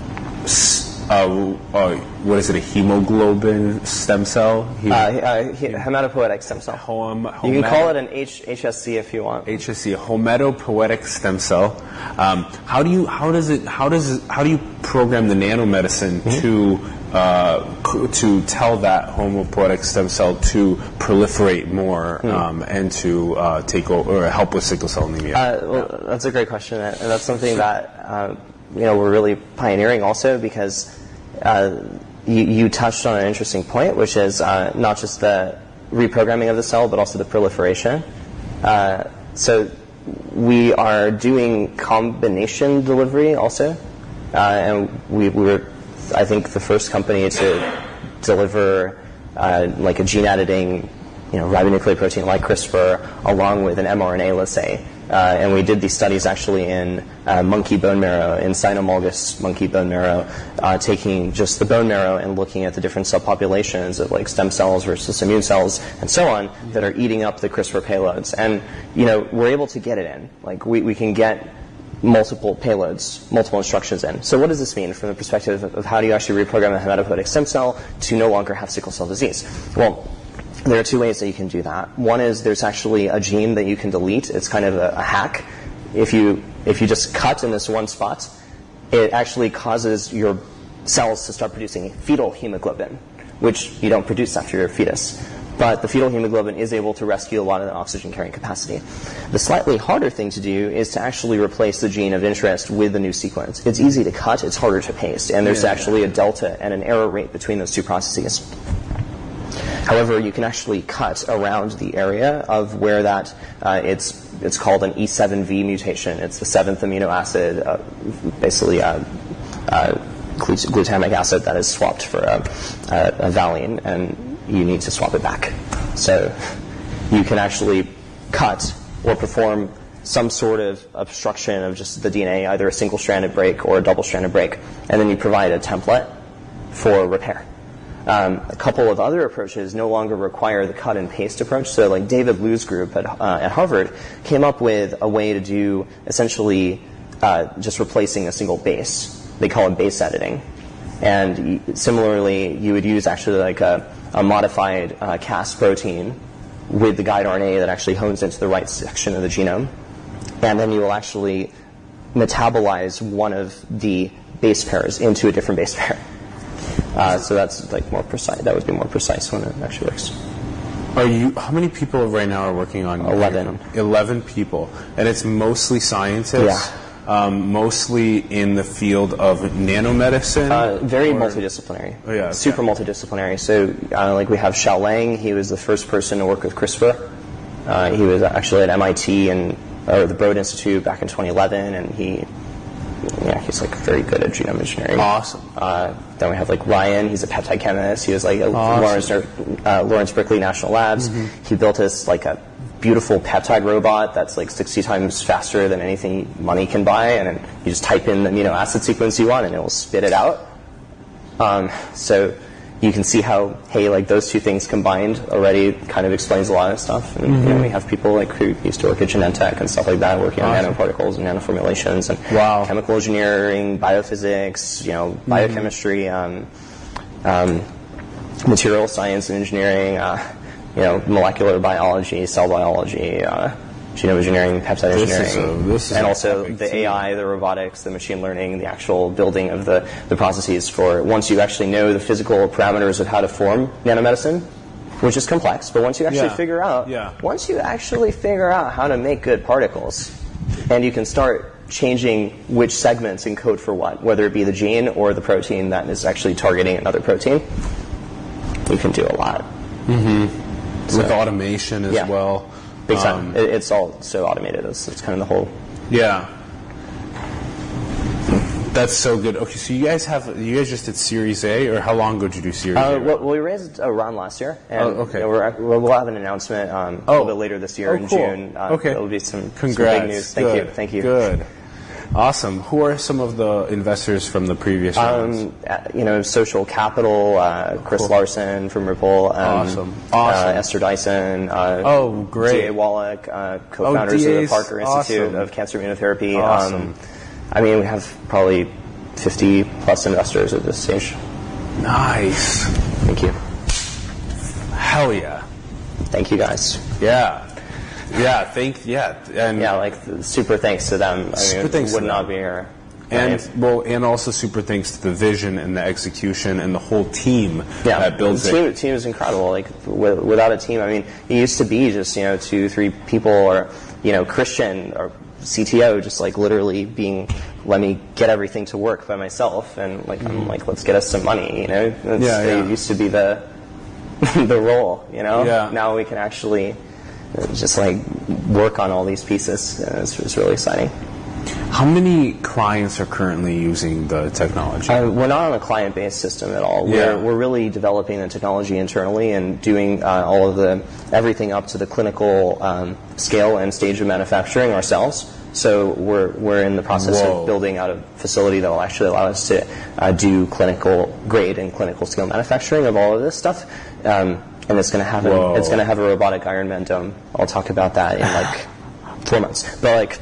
Uh, uh, what is it, a hemoglobin stem cell? Hem- uh, uh, he- hematopoietic stem cell. Hom- you can call it an H- HSC if you want. H S C, a hematopoietic stem cell. Um, how do you? How does it? How does it? How do you program the nanomedicine mm-hmm. to uh, to tell that hematopoietic stem cell to proliferate more mm-hmm. um, and to uh, take over or help with sickle cell anemia? Uh, well, yeah. That's a great question, and that's something that. Uh, you know, we're really pioneering also because uh, you, you touched on an interesting point, which is uh, not just the reprogramming of the cell, but also the proliferation. Uh, so we are doing combination delivery also, uh, and we, we were, I think, the first company to deliver uh, like a gene editing, you know, ribonucleotide protein like CRISPR along with an mRNA, let's say. Uh, and we did these studies actually in uh, monkey bone marrow, in cynomolgus monkey bone marrow, uh, taking just the bone marrow and looking at the different subpopulations of like stem cells versus immune cells and so on that are eating up the CRISPR payloads. And, you know, we're able to get it in. Like, we, we can get multiple payloads, multiple instructions in. So what does this mean from the perspective of, of how do you actually reprogram a hematopoietic stem cell to no longer have sickle cell disease? Well, there are two ways that you can do that. One is there's actually a gene that you can delete. It's kind of a, a hack. If you if you just cut in this one spot, it actually causes your cells to start producing fetal hemoglobin, which you don't produce after you're a fetus. But the fetal hemoglobin is able to rescue a lot of the oxygen carrying capacity. The slightly harder thing to do is to actually replace the gene of interest with the new sequence. It's easy to cut, it's harder to paste, and there's yeah, actually yeah. a delta and an error rate between those two processes. However, you can actually cut around the area of where that uh, it's it's called an E seven V mutation. It's the seventh amino acid, uh, basically uh, uh, glut- glutamic acid that is swapped for a, a, a valine, and you need to swap it back. So you can actually cut or perform some sort of obstruction of just the D N A, either a single-stranded break or a double-stranded break, and then you provide a template for repair. Um, a couple of other approaches no longer require the cut and paste approach. So like David Liu's group at, uh, at Harvard came up with a way to do essentially uh, just replacing a single base. They call it base editing. And y- similarly, you would use actually like a, a modified uh, Cas protein with the guide R N A that actually hones into the right section of the genome. And then you will actually metabolize one of the base pairs into a different base pair. Uh, so that's like more precise. That would be more precise when it actually works. Are you? How many people right now are working on? Eleven. Eleven people, and it's mostly scientists. Yeah. Um, mostly in the field of nanomedicine. Uh, very or? multidisciplinary. Oh yeah. Super yeah. multidisciplinary. So uh, like we have Xiao Lang. He was the first person to work with CRISPR. Uh, he was actually at M I T and or the Broad Institute back in twenty eleven, and he. Yeah, he's like very good at genome engineering. Awesome. Uh, then we have like Ryan. He's a peptide chemist. He was like at awesome. Lawrence, uh, Lawrence Berkeley National Labs. Mm-hmm. He built us like a beautiful peptide robot that's like sixty times faster than anything money can buy. And then you just type in the amino acid sequence you want, and it will spit it out. Um, so you can see how, hey, like those two things combined already kind of explains a lot of stuff. And mm-hmm. you know, we have people like who used to work at Genentech and stuff like that, working awesome. on nanoparticles and nanoformulations and wow. chemical engineering, biophysics, you know, mm-hmm. biochemistry, um, um, material science and engineering, uh, you know, molecular biology, cell biology, uh, genome engineering, peptide this engineering, is a, this is and also the team. A I, the robotics, the machine learning, the actual building of the, the processes for once you actually know the physical parameters of how to form nanomedicine, which is complex, but once you actually yeah. figure out, yeah. once you actually figure out how to make good particles, and you can start changing which segments encode for what, whether it be the gene or the protein that is actually targeting another protein, you can do a lot. Mm-hmm. So, with automation as yeah. well. Big time. Um, it, it's all so automated. It's, it's kind of the whole. Yeah. That's so good. Okay, so you guys have you guys just did Series A, or how long ago did you do Series uh, A? Well, we raised a round last year, and oh, okay. you know, we're, we'll have an announcement um, oh. a little bit later this year oh, in cool. June. Uh, okay, it'll be some, Congrats. some big news. Thank good. you. Thank you. Good. Awesome. Who are some of the investors from the previous rounds? Um, uh, you know, Social Capital, uh, Chris Cool. Larson from Ripple. Um, Awesome. Awesome. Uh, Esther Dyson. Uh, Oh, great. D A Wallach, uh, co-founders Oh, of the D A's Parker Institute awesome. of Cancer Immunotherapy. Awesome. Um, I mean, we have probably fifty plus investors at this stage. Nice. Thank you. Hell yeah. Thank you guys. Yeah. Yeah, thank, yeah. And, Yeah, like super thanks to them. I Super mean, thanks would to not them. be here. and, Right? well, and also super thanks to the vision and the execution and the whole team Yeah, that builds the team, it. team is incredible. Like with, without a team, I mean, it used to be just you know two, three people, or you know Christian or C T O, just like literally being, let me get everything to work by myself, and like I'm like, let's get us some money. You know, That's, Yeah, they yeah. used to be the the role. You know, Yeah. now we can actually uh, just like work on all these pieces. Uh, it's, it's really exciting. How many clients are currently using the technology? Uh, we're not on a client-based system at all. We're, Yeah. we're really developing the technology internally and doing uh, all of the everything up to the clinical um, scale and stage of manufacturing ourselves. So we're we're in the process Whoa. of building out a facility that will actually allow us to uh, do clinical grade and clinical scale manufacturing of all of this stuff. Um, and it's going to have Whoa. a, it's going to have a robotic Iron Man dome. I'll talk about that in like four months. But like,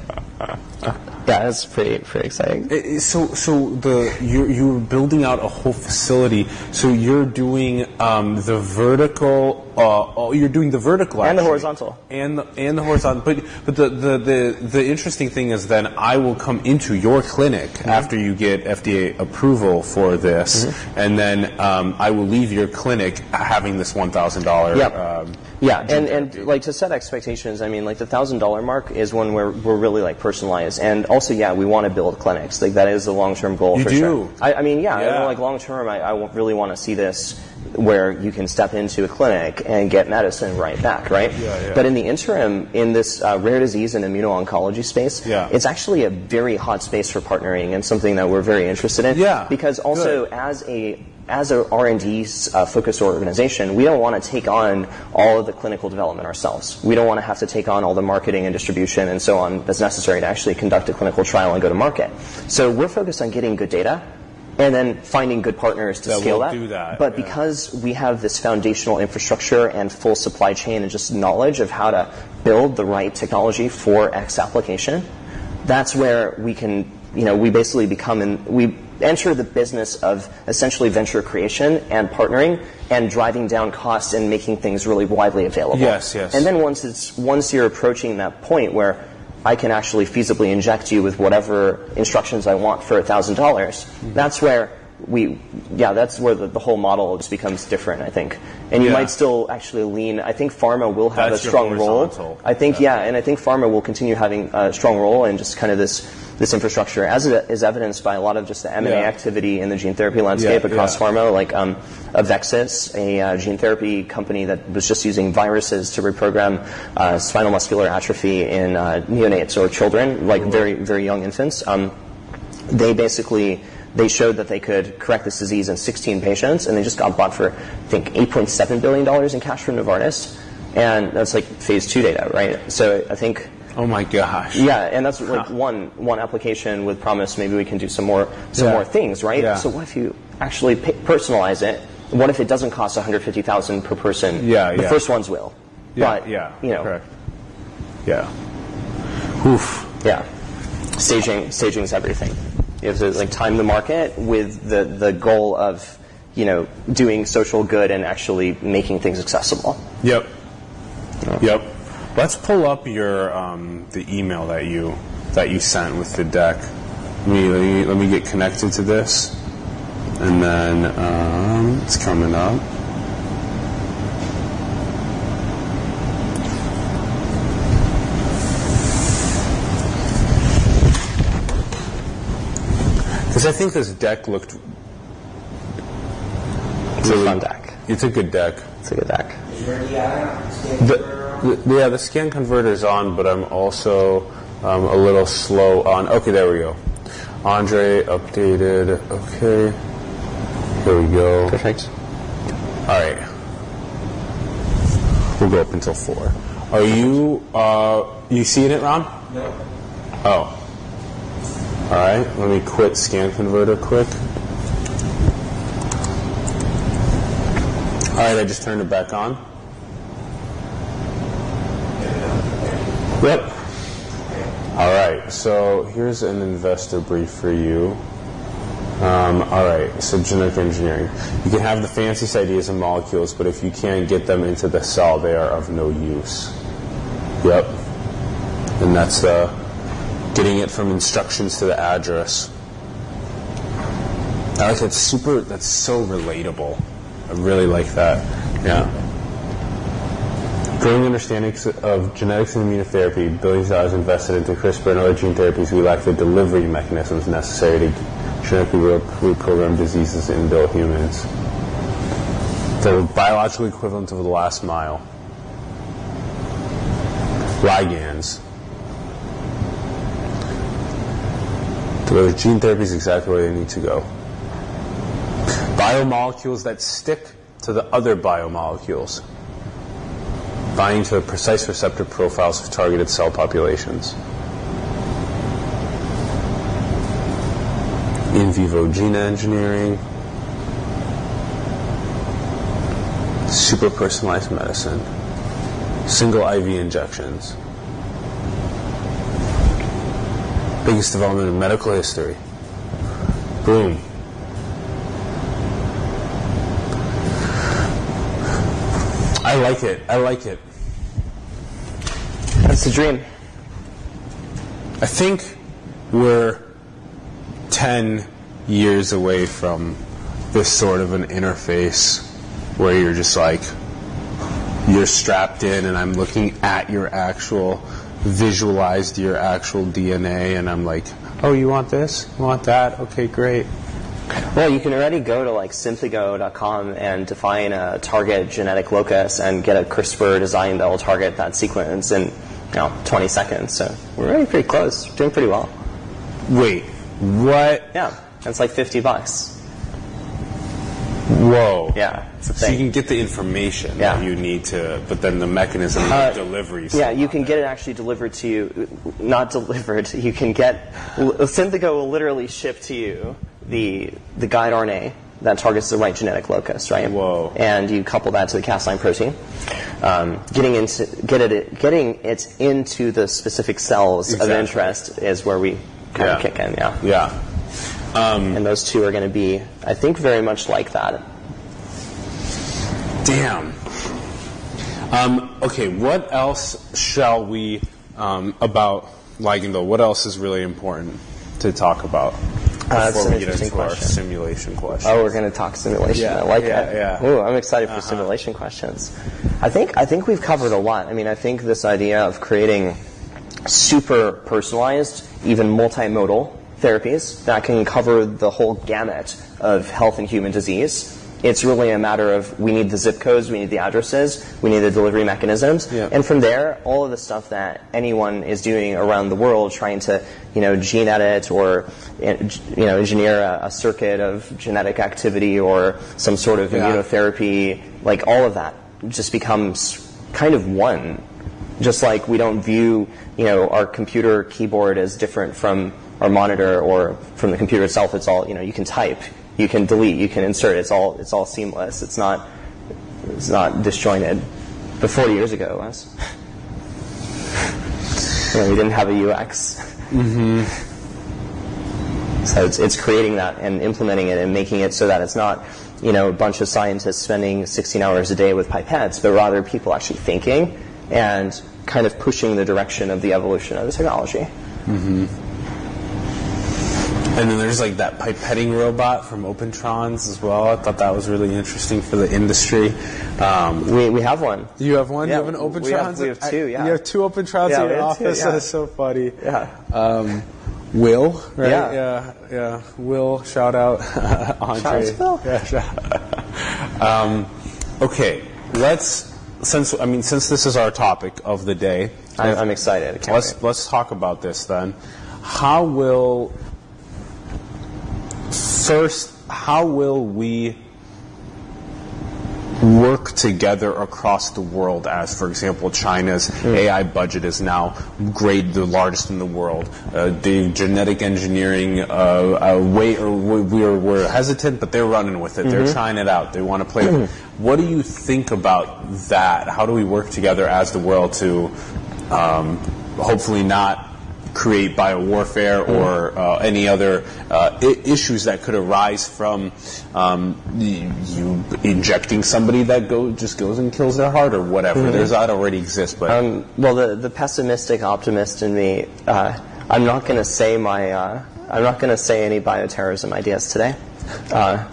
yeah, that's pretty pretty exciting. I- I- So, so the you're, you're building out a whole facility. So you're doing um, the vertical. Uh, oh, you're doing the vertical And the actually. horizontal. and the, and the horizontal. But but the, the, the, the interesting thing is then I will come into your clinic Mm-hmm. after you get F D A approval for this, Mm-hmm. and then um, I will leave your clinic having this one thousand dollars. Yep. Um, Yeah, and, and like to set expectations, I mean, like the thousand dollar mark is when we're we're really like personalized, and also yeah, we want to build clinics. Like that is the long term goal. You for do? Sure. I, I mean, yeah, Yeah. I know, like long term, I, I w- really want to see this where you can step into a clinic and get medicine right back, right? Yeah, yeah. But in the interim, in this uh, rare disease and immuno-oncology space, Yeah. it's actually a very hot space for partnering and something that we're very interested in. Yeah, Because also good. as a as a R and D uh, focused organization, we don't want to take on all of the clinical development ourselves. We don't want to have to take on all the marketing and distribution and so on that's necessary to actually conduct a clinical trial and go to market. So we're focused on getting good data and then finding good partners to That scale will that. do that, But yeah. because we have this foundational infrastructure and full supply chain and just knowledge of how to build the right technology for X application, that's where we can, you know, we basically become in, we enter the business of essentially venture creation and partnering and driving down costs and making things really widely available. Yes, yes. And then once it's once you're approaching that point where I can actually feasibly inject you with whatever instructions I want for a thousand dollars, that's where we, yeah, that's where the, the whole model just becomes different, I think. And you Yeah. might still actually lean, I think pharma will have That's a your strong role. horizontal. I think, yeah, and I think pharma will continue having a strong role in just kind of this this infrastructure, as it is evidenced by a lot of just the M and A Yeah. activity in the gene therapy landscape Yeah, across yeah. pharma, like um, Avexis, a uh, gene therapy company that was just using viruses to reprogram uh, spinal muscular atrophy in uh, neonates or children, like very, very young infants. Um, they basically they showed that they could correct this disease in sixteen patients, and they just got bought for, I think, eight point seven billion dollars in cash from Novartis. And that's like phase two data, right? So I think, Oh my gosh. yeah, and that's like one one application with promise. Maybe we can do some more some Yeah. more things, right? Yeah. So what if you actually pay, personalize it? What if it doesn't cost one hundred fifty thousand per person? Yeah, the yeah. first ones will. Yeah, but, yeah, you know, correct. Yeah. Oof. yeah, staging staging is everything. You have to like time the market with the the goal of, you know, doing social good and actually making things accessible. Yep. Yep. Let's pull up your um, the email that you that you sent with the deck. Let me let me, let me get connected to this, and then um, it's coming up. Because I think this deck looked. It's a fun deck. It's a good deck. It's a good deck. The, the, yeah, the scan converter is on, but I'm also um, a little slow on. Okay, there we go. Andre updated. Okay, here we go. Perfect. All right, we'll go up until four. Are you uh, you seeing it, Ron? No. Oh. All right, let me quit Scan Converter quick. All right, I just turned it back on. Yep. All right, so here's an investor brief for you. Um, all right, so genetic engineering. You can have the fanciest ideas and molecules, but if you can't get them into the cell, they are of no use. Yep. And that's the getting it from instructions to the address. I like that. Super. That's so relatable. I really like that. Yeah. Growing understanding of genetics and immunotherapy, billions of dollars invested into CRISPR and other gene therapies, we lack the delivery mechanisms necessary to genetically reprogram diseases in ill humans. The biological equivalent of the last mile. Ligands. So gene therapy is exactly where they need to go. Biomolecules that stick to the other biomolecules, binding to the precise receptor profiles of targeted cell populations. In vivo gene engineering, super personalized medicine, single I V injections, biggest development in medical history. Boom. I like it. I like it. That's the dream. I think we're ten years away from this sort of an interface where you're just like, you're strapped in and I'm looking at your actual, visualized your actual D N A and I'm like, oh, you want this? You want that? Okay, great. Well, you can already go to like simply go dot com and define a target genetic locus and get a CRISPR design that will target that sequence in, you know, twenty seconds. So we're already pretty close. We're doing pretty well. Wait, what? Yeah, that's like fifty bucks. Whoa. Yeah, it's a So thing. you can get the information Yeah. that you need to, but then the mechanism Uh, of delivery. Yeah, you can get it actually delivered to you. Not delivered. You can get Synthego will literally ship to you the the guide R N A that targets the right genetic locus, right? Whoa. And you couple that to the Cas9 protein. Um, getting into get it getting it into the specific cells Exactly. of interest is where we kind Yeah. of kick in. Yeah. Yeah. Um, And those two are going to be, I think, very much like that. Damn. Um, okay, what else shall we, um, about ligando, what else is really important to talk about Uh, that's before an we get interesting into our question. simulation question? Oh, we're going to talk simulation. Yeah, I like yeah, that. yeah. Ooh, I'm excited for Uh-huh. simulation questions. I think I think we've covered a lot. I mean, I think this idea of creating super personalized, even multimodal therapies that can cover the whole gamut of health and human disease. It's really a matter of we need the zip codes, we need the addresses, we need the delivery mechanisms, Yeah. and from there, all of the stuff that anyone is doing around the world, trying to, you know, gene edit or, you know, engineer a, a circuit of genetic activity or some sort of Yeah. immunotherapy, like all of that just becomes kind of one. Just like we don't view, you know, our computer keyboard as different from our monitor or from the computer itself. It's all, you know, you can type, you can delete, you can insert. It's all, it's all seamless. It's not, it's not disjointed. But forty years ago, it was. You know, we didn't have a U X. Mm-hmm. So it's, it's creating that and implementing it and making it so that it's not, you know, a bunch of scientists spending sixteen hours a day with pipettes, but rather people actually thinking and kind of pushing the direction of the evolution of the technology. Mm-hmm. And then there's like that pipetting robot from Opentrons as well. I thought that was really interesting for the industry. Um, We, we have one. you have one? Yeah, you have an Opentrons? we have- we have two, yeah. You have two Opentrons Yeah, in we your have two, office? yeah. That's so funny. Yeah. Um, Will, right? Yeah. yeah, yeah. Will, shout out, Andre. Shout out to Will. Yeah, shout um, okay, let's since I mean since this is our topic of the day, I'm, I'm excited. I can't let's wait. let's talk about this then. How will first? How will we work together across the world, as for example China's mm. A I budget is now great, the largest in the world. Uh, the genetic engineering uh, uh, way, or we are, we're hesitant, but they're running with it. Mm-hmm. They're trying it out. They want to play it. What do you think about that? How do we work together as the world to um, hopefully not create biowarfare or uh, any other uh, I- issues that could arise from um, you, you injecting somebody that go just goes and kills their heart or whatever? Mm-hmm. There's that already exists, but um, well, the the pessimistic optimist in me, uh, I'm not going to say my uh, I'm not going to say any bioterrorism ideas today. Uh,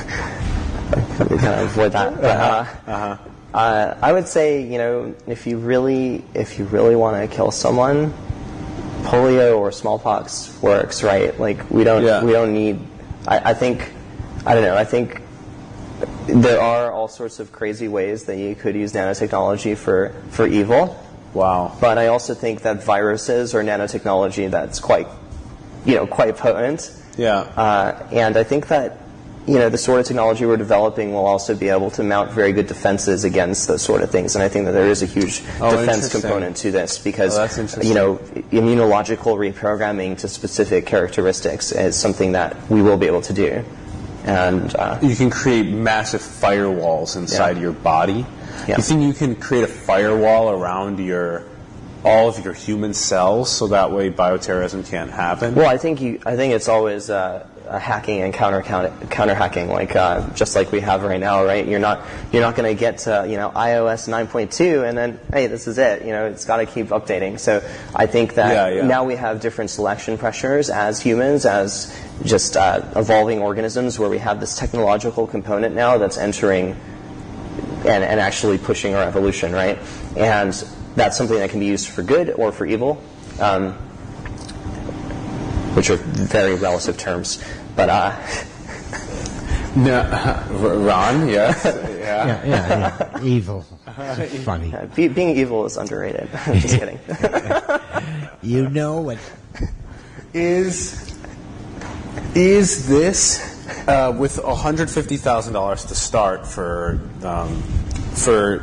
we kind of avoid that. But, uh, uh-huh. uh, I would say, you know, if you really if you really want to kill someone, polio or smallpox works, right? Like we don't yeah. we don't need. I, I think I don't know. I think there are all sorts of crazy ways that you could use nanotechnology for for evil. Wow. But I also think that viruses are nanotechnology that's quite, you know, quite potent. Yeah. Uh, and I think that, you know, the sort of technology we're developing will also be able to mount very good defenses against those sort of things. And I think that there is a huge oh, defense component to this because, oh, you know, immunological reprogramming to specific characteristics is something that we will be able to do. And uh, you can create massive firewalls inside yeah. your body. Yeah. You think you can create a firewall around your all of your human cells so that way bioterrorism can't happen? Well, I think you. I think it's always uh, uh, hacking and counter counter, counter hacking, like uh, just like we have right now, right? You're not you're not going to get to you know i O S nine point two and then hey, this is it. You know, it's got to keep updating. So I think that yeah, yeah. now we have different selection pressures as humans, as just uh, evolving organisms, where we have this technological component now that's entering and, and actually pushing our evolution, right? And that's something that can be used for good or for evil, um, which are very relative terms. But uh, no, Ron, yes, yeah, yeah, yeah, yeah. Evil. It's funny. Uh, be, being evil is underrated. Just kidding. You know what? Is is this uh, with one hundred fifty thousand dollars to start for um, for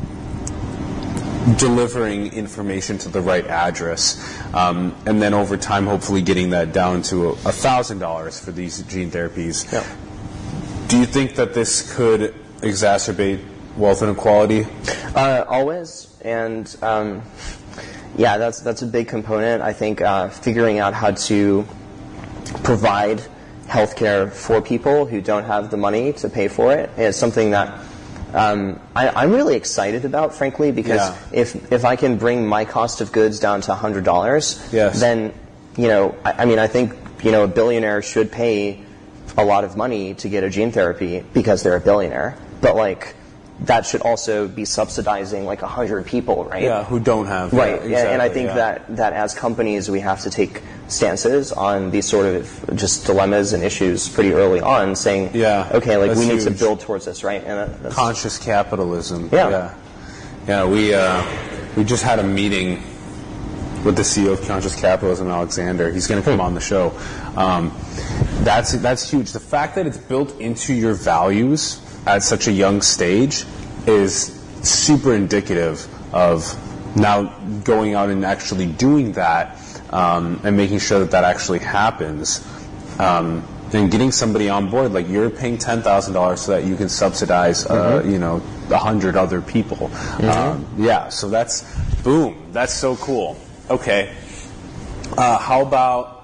delivering information to the right address, um, and then over time, hopefully, getting that down to a thousand dollars for these gene therapies? Yeah. Do you think that this could exacerbate wealth inequality? Uh, always, and um, yeah, that's that's a big component. I think uh, figuring out how to provide healthcare for people who don't have the money to pay for it is something that um, I, I'm really excited about, frankly, because yeah. if if I can bring my cost of goods down to one hundred dollars, yes. then you know, I, I mean, I think you know, a billionaire should pay a lot of money to get a gene therapy because they're a billionaire, but like, that should also be subsidizing like a hundred people, right? Yeah, who don't have right. Yeah, exactly, and I think yeah. that that as companies we have to take stances on these sort of just dilemmas and issues pretty early on, saying, yeah, okay, like we need huge. to build towards this, right? And that's, conscious capitalism. Yeah. Yeah. Yeah. We uh, we just had a meeting with the C E O of Conscious Capitalism, Alexander. He's going to come on the show. Um, that's that's huge. The fact that it's built into your values at such a young stage is super indicative of now going out and actually doing that um, and making sure that that actually happens. Um, and getting somebody on board, like you're paying ten thousand dollars so that you can subsidize, uh, mm-hmm. you know, a hundred other people. Mm-hmm. Um, yeah, so that's, boom, that's so cool. Okay. Uh, how about,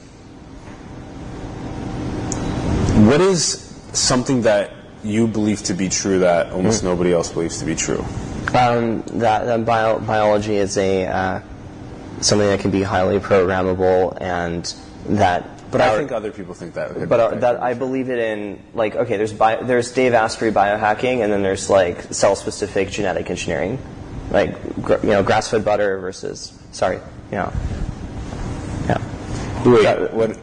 what is something that you believe to be true that almost mm. nobody else believes to be true? Um, that that bio, biology is a uh, something that can be highly programmable, and that. But our, I think other people think that. But our, that I believe it in. Like, okay, there's bio, there's Dave Asprey biohacking, and then there's like cell-specific genetic engineering, like you know, grass-fed butter versus sorry, you know, yeah. Wait, that, what?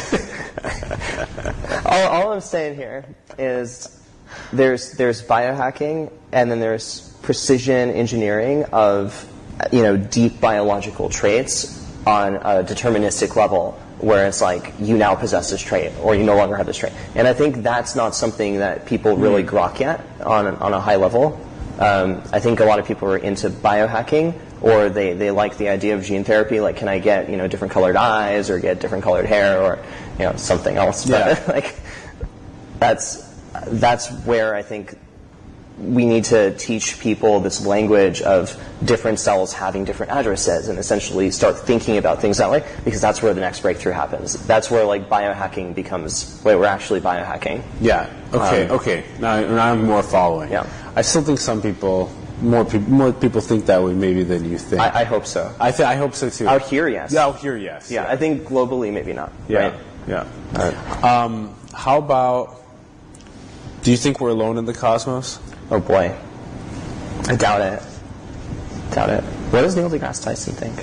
all, all I'm saying here is. There's there's biohacking, and then there's precision engineering of you know deep biological traits on a deterministic level where it's like you now possess this trait or you no longer have this trait. And I think that's not something that people really grok yet on on a high level. Um, I think a lot of people are into biohacking, or they, they like the idea of gene therapy, like can I get, you know, different colored eyes or get different colored hair or, you know, something else. Yeah. But like that's that's where I think we need to teach people this language of different cells having different addresses and essentially start thinking about things that way, because that's where the next breakthrough happens. That's where like biohacking becomes, wait, we're actually biohacking. Yeah. Okay. Um, okay. Now, now I'm more following. Yeah. I still think some people, more people, more people think that way maybe than you think. I, I hope so. I th- I hope so too. Out here, yes. Yeah, out here, yes. Yeah, yeah. I think globally, maybe not. Yeah. Right? Yeah. Right. Um, how about? Do you think we're alone in the cosmos? Oh boy, I doubt it. Doubt it. What does Neil deGrasse Tyson think?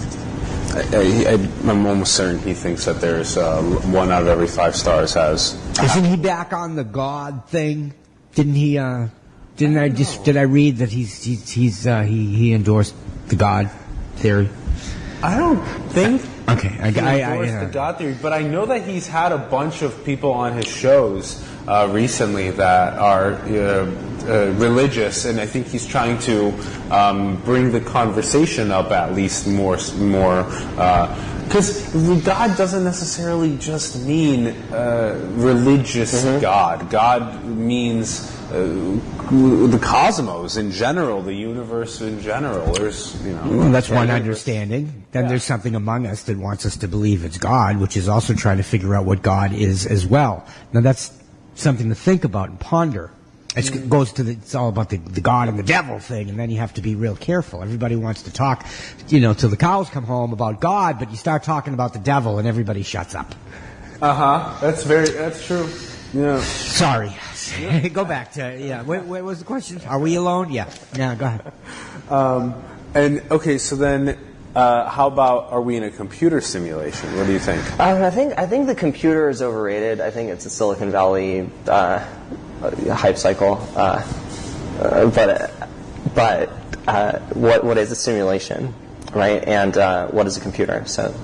I, I, I'm almost certain he thinks that there's uh, one out of every five stars has. Isn't he back on the God thing? Didn't he? Uh, didn't I, I just know. Did I read that he's he's, he's uh, he he endorsed the God theory? I don't think. Okay, I, he I, endorsed I, I, the God theory, but I know that he's had a bunch of people on his shows uh, recently that are uh, uh, religious, and I think he's trying to um, bring the conversation up at least more, more. Because uh, God doesn't necessarily just mean uh, religious mm-hmm. God. God means uh, the cosmos in general, the universe in general. There's, you know, well, that's one universe. understanding. Then Yeah. there's something among us that wants us to believe it's God, which is also trying to figure out what God is as well. Now that's something to think about and ponder. It's, it goes to the, it's all about the, the God and the devil thing, and then you have to be real careful. Everybody wants to talk, you know, till the cows come home about God, but you start talking about the devil and everybody shuts up. Uh huh. That's very. That's true. Yeah. Sorry. Go back to, yeah. What, what was the question? Are we alone? Yeah. Yeah, go ahead. Um, and, okay, so then, uh, how about, are we in a computer simulation? What do you think? Uh, I think I think the computer is overrated. I think it's a Silicon Valley uh, hype cycle. Uh, uh, but but uh, what what is a simulation, right? And uh, what is a computer? So.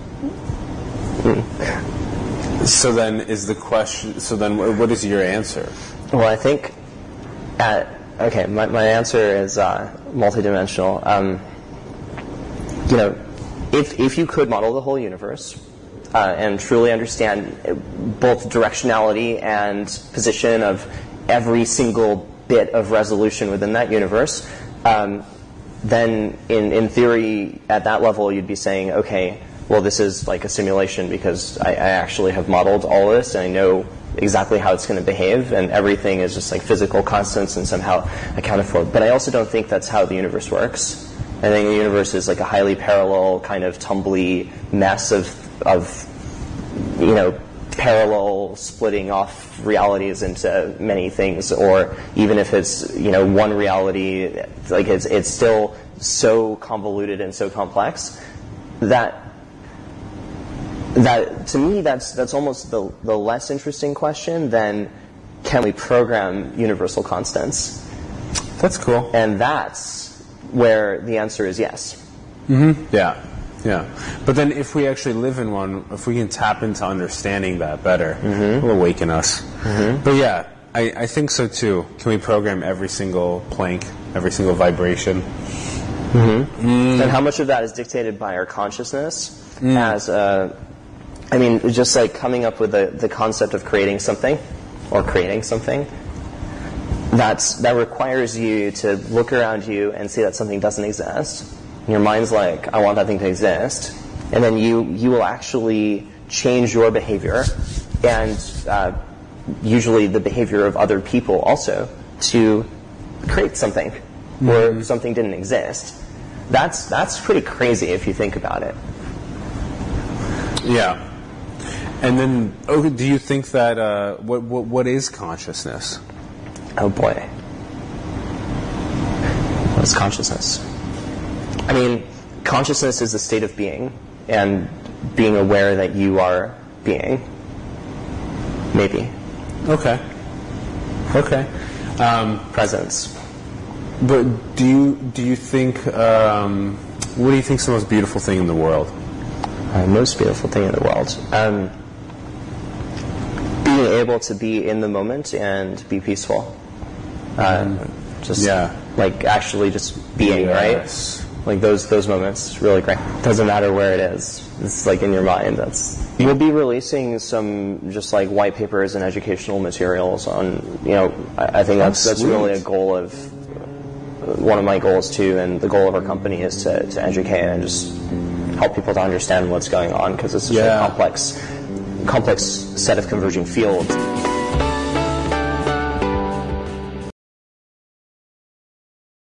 Mm. So then, is the question? So then, what is your answer? Well, I think, at, okay, my, my answer is uh, multidimensional. Um, you know, if if you could model the whole universe uh, and truly understand both directionality and position of every single bit of resolution within that universe, um, then in, in theory, at that level, you'd be saying, okay, well, this is like a simulation because I, I actually have modeled all this and I know exactly how it's going to behave, and everything is just like physical constants and somehow accounted for. But I also don't think that's how the universe works. I think the universe is like a highly parallel, kind of tumbly mess of, of you know, parallel splitting off realities into many things. Or even if it's, you know, one reality, like it's it's still so convoluted and so complex that. That to me, that's that's almost the the less interesting question than can we program universal constants? That's cool. And that's where the answer is yes. Mm-hmm. Yeah, yeah. But then, if we actually live in one, if we can tap into understanding that better, mm-hmm. it'll awaken us. Mm-hmm. But yeah, I, I think so too. Can we program every single plank, every single vibration? Mm-hmm. Mm. And how much of that is dictated by our consciousness mm. as a I mean, just like coming up with the, the concept of creating something, or creating something, that's, that requires you to look around you and see that something doesn't exist. And your mind's like, I want that thing to exist. And then you, you will actually change your behavior, and uh, usually the behavior of other people also, to create something mm-hmm. where something didn't exist. That's, that's pretty crazy if you think about it. Yeah. And then, okay, do you think that, uh, what, what what is consciousness? Oh boy. What is consciousness? I mean, consciousness is a state of being, and being aware that you are being. Maybe. Okay. Okay. Um, Presence. But do you, do you think, um, what do you think is the most beautiful thing in the world? uh, most beautiful thing in the world. Um, being able to be in the moment and be peaceful. Uh, mm. Just yeah. like actually just being, yes. right? Like those those moments, really great. Doesn't matter where it is. It's like in your mind. That's. We'll be releasing some just like white papers and educational materials on. You know, I, I think that's that's, that's really a goal of one of my goals too, and the goal of our company is to to educate and just help people to understand what's going on because it's such yeah. a complex complex set of converging fields.